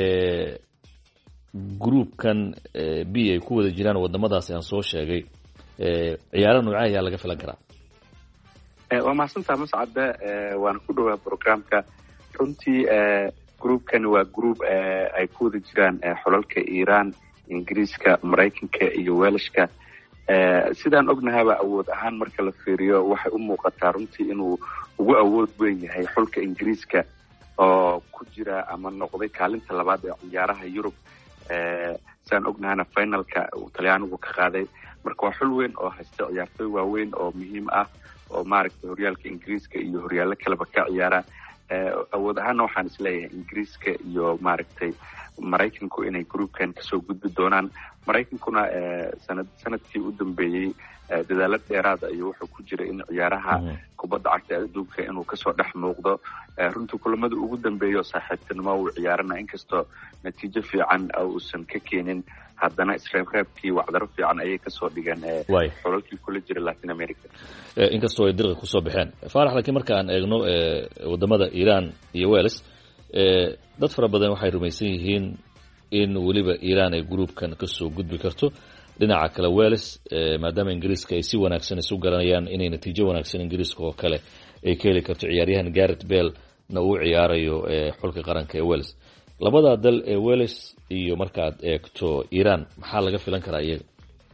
groupkan B ay ku wada jiraan wadamadaasi aan soo sheegay ciyaaro noocee ayaa laga filan karaa? waa mahadsantaha Mascade, waana ku dhowaa programka. runtii groupkan waa group ay ku wada jiraan xulalka Iran, Ingiriiska, Mareykanka iyo Welshka. sidaan ognahaba awood ahaan marka la fiiriyo waxay u muuqataa runtii inuu ugu awood weyn yahay xulka Ingiriiska oo ku jira ama noqday kaalinta labaad ee ciyaaraha Yurub. sidaan ognahana finalka uu Talyaanigu ka qaaday. marka waa xul weyn oo haysta ciyaartoy waaweyn oo muhiim ah oo maaragtay horyaalka Ingiriiska iyo horyaalo kaleba ka ciyaara. awood ahaana waxaan isleeyahay Ingiriiska iyo maaragtay Mareykanku inay groupkan kasoo gudbi doonaan. Mareykankuna sanadkii u dambeeyey dadaalo dheeraad iyo wuxuu ku jira in ciyaaraha kubadda cagta adduunka inuu kasoo dhex muuqdo. runtii kulamada ugu dambeeyo saaxiibtinimo uu ciyaarana inkastoo natiijo fiican uusan ka keenin, haddana isreebreebkii wacdaro fiican ayay kasoo dhigeen xulalkii kula jira Latin America. inkastoo ay dirqi kusoo baxeen. Faarax, laakiin marka aan eegno wadamada Iran iyo Wales, dad fara badan waxay rumaysan yihiin in weliba Iran ay groupkan kasoo gudbi karto. dhinaca kale Wales, maadaama Ingiriiska ay si wanaagsan isu garanayaan inay natiijo wanaagsan Ingiriiska oo kale ay ka heli karto ciyaaryahan Gareth Bale na uu ciyaarayo xulka qaranka ee Wales. labada dal ee Wales iyo markaad eegto Iran, maxaa laga filan karaa iyaga?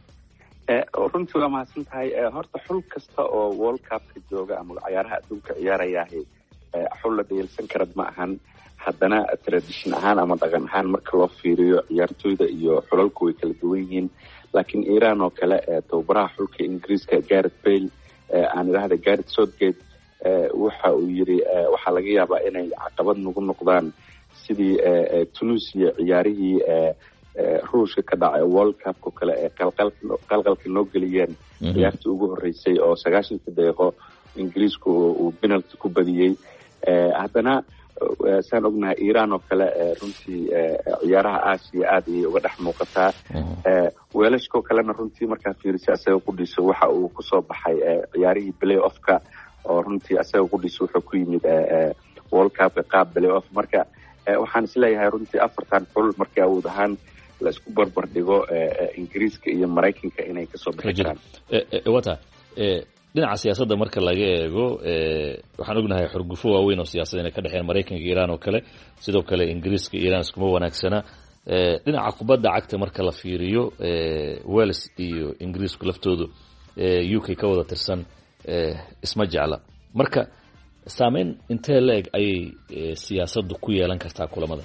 runtii waa mahadsan tahay. horta xul kasta oo World Cup-ka jooga ama ciyaaraha adduunka ciyaarayahay xul la dheelsan karad ma ahan. haddana tradition ahaan ama dhaqan ahaan marka loo fiiriyo ciyaartoyda iyo xulalku way kala duwan yihiin. laakiin Iran oo kale tababaraha xulka Ingiriiska Gareth Bale, aan idhaahda Gareth Southgate, waxa uu yiri waxaa laga yaabaa inay caqabad nagu noqdaan sidii Tunisia ciyaarihii Ruushka ka dhacay World Cup-ka kale ee qalqalka noo geliyeen ciyaartii ugu horeysay oo 90 daqiiqo Ingiriisku uu penalty ku badiyay. haddana saan ognahay Iran oo kale runtii ciyaaraha Aasiya aad ayay uga dhex muuqataa. Welshka oo kalena runtii markaa fiirisa asaga qudhiso waxa uu kusoo baxay ciyaarihii play-off-ka oo runtii asaga qudhiso wuxuu ku yimid World Cup-ka qaab play-off. marka waxaan isleeyahay runtii afartan xul markii awood ahaan la isku barbar dhigo Ingiriiska iyo Mareykanka inay kasoo bixi karaan. dhinaca siyaasadda marka laga eego, waxaan ognahay xurgufo waaweyn oo siyaasadda inay ka dhexeen Mareykanka iyo Iran oo kale. sidoo kale Ingiriiska iyo Iran iskuma wanaagsana. dhinaca kubadda cagta marka la fiiriyo, Wales iyo Ingiriisku laftoodu UK ka wada tirsan isma jecla. marka saameyn intee la eg ayay siyaasaddu ku yeelan kartaa kulamada?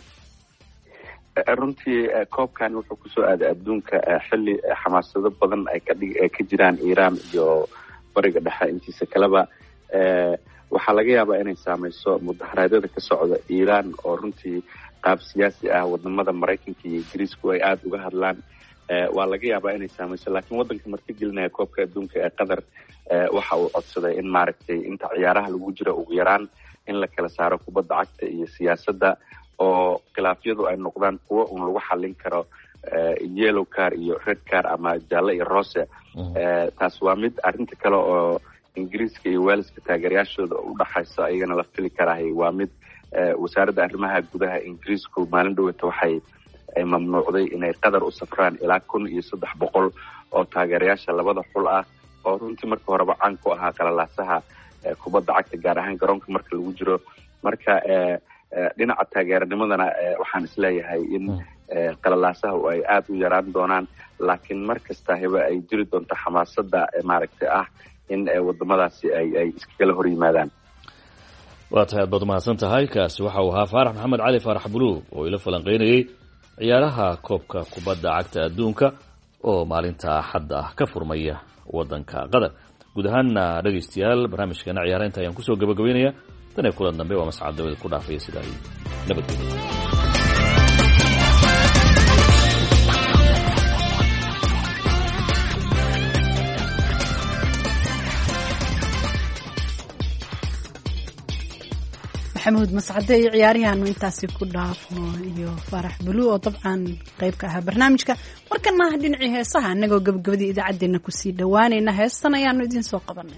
runtii koobkan wuxuu kusoo aaday adduunka xilli xamaasado badan ay ka jiraan Iran iyo bariga dhexe intiisa kaleba. waxaa laga yaabaa inay saameyso mudaharaadyada ka socda Iran oo runtii qaab siyaasi ah wadamada Mareykanka iyo Ingiriisku ay aad uga hadlaan. waa laga yaabaa inay saameyso, laakiin wadanka martigelinaya koobka adduunka ee Qatar waxa uu codsaday in maaragtay inta ciyaaraha lagu jiro ugu yaraan in la kala saaro kubadda cagta iyo siyaasadda oo khilaafyadu ay noqdaan kuwo un lagu xallin karo yellow card iyo red card ama jaalle iyo roose. taas waa mid. arrinta kale oo Ingiriiska iyo Waleska taageerayaashooda u dhaxaysa ayagana la fili karaahay waa mid. wasaaradda arrimaha gudaha Ingiriisku maalin dhawata waxay mamnuucday inay Qatar u safraan ilaa 1300 oo taageerayaasha labada xul ah oo runtii marka horeba caan ku ahaa qalalaasaha kubadda cagta gaar ahaan garoonka marka lagu jiro. marka dhinaca taageeranimadana waxaan isleeyahay in qalalaasaha ay aad u yaraan doonaan, laakiin mar kasta heba ay jiri doonto xamaasadda maaragtay ah in wadamadaasi ay iskagala hor yimaadaan. waa tahay aad baad umahadsan tahay. kaasi waxa uu ahaa Faarax Maxamed Cali Faarax Buluug oo ila falanqeynayay ciyaaraha koobka kubadda cagta adduunka oo maalinta Axadda ah ka furmaya wadanka Qatar. guud ahaanna dhegaystayaal barnaamijkeena ciyaaraha inta ayaan kusoo gabagabaynayaa. tan ee kulan dambe waa mascad dawada ku dhaafaya sida ay nabadgelyo. maxamuud mascade iyo ciyaariyaanu intaasi ku dhaafno iyo faarax bulu oo dabcan qayb ka ahaa barnaamijka. markan maaha dhinacii heesaha annagoo gabagabadii idaacaddeenna kusii dhowaanayna heestan ayaanu idiin soo qabanay.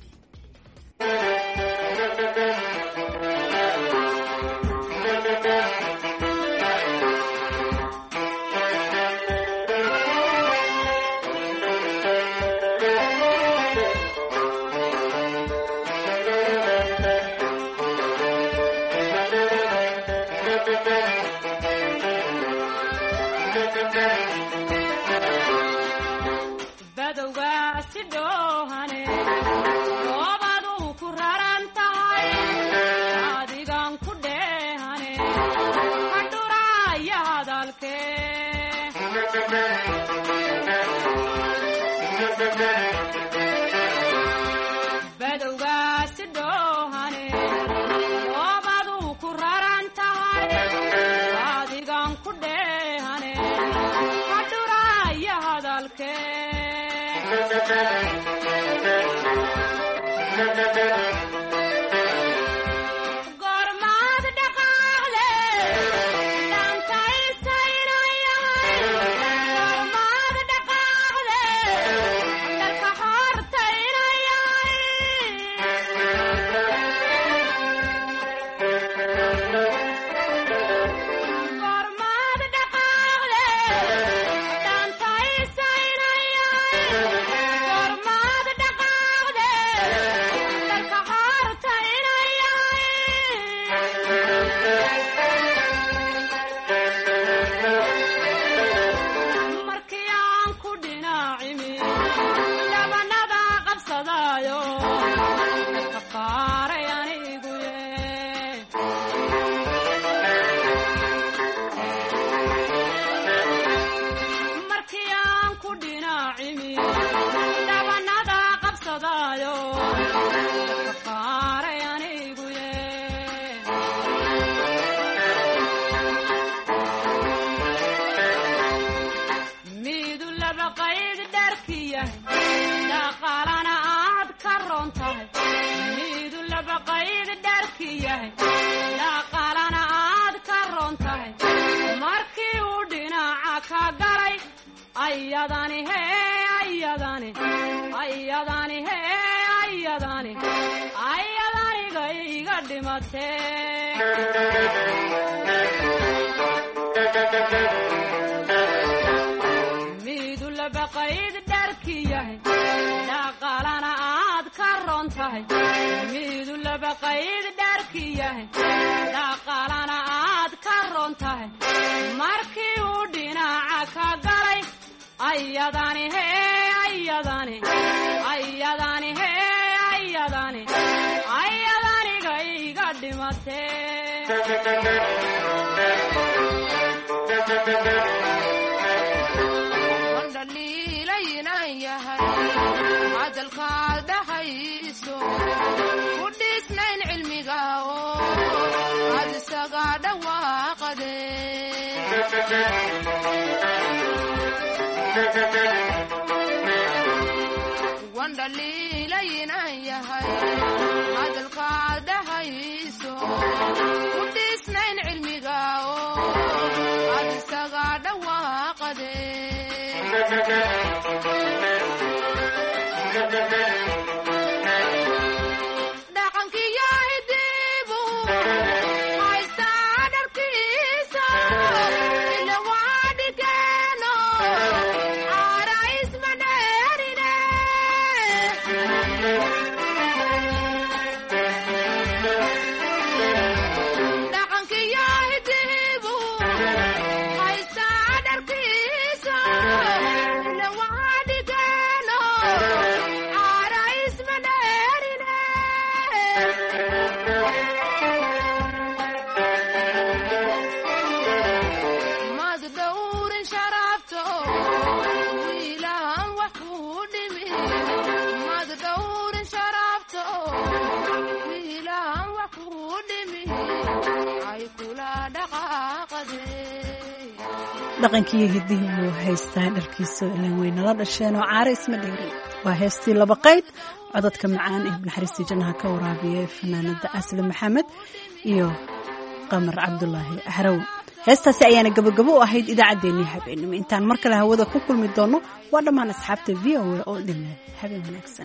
dhaqankii iyo hiddihii buu haystaa dharkiisa ilan weynala dhasheen oo caare isma dheerin waa heestii laba qayd codadka macaan ee naxariistii jannaha ka waraabiyay fanaanada asli maxamed iyo qamar cabdulaahi ahraw heestaasi ayaana gabagabo u ahayd idaacaddeenii habeenimo intaan mar kale hawada ku kulmi doono waa dhammaan asxaabta v o a oo dhammaan habeen wanaagsan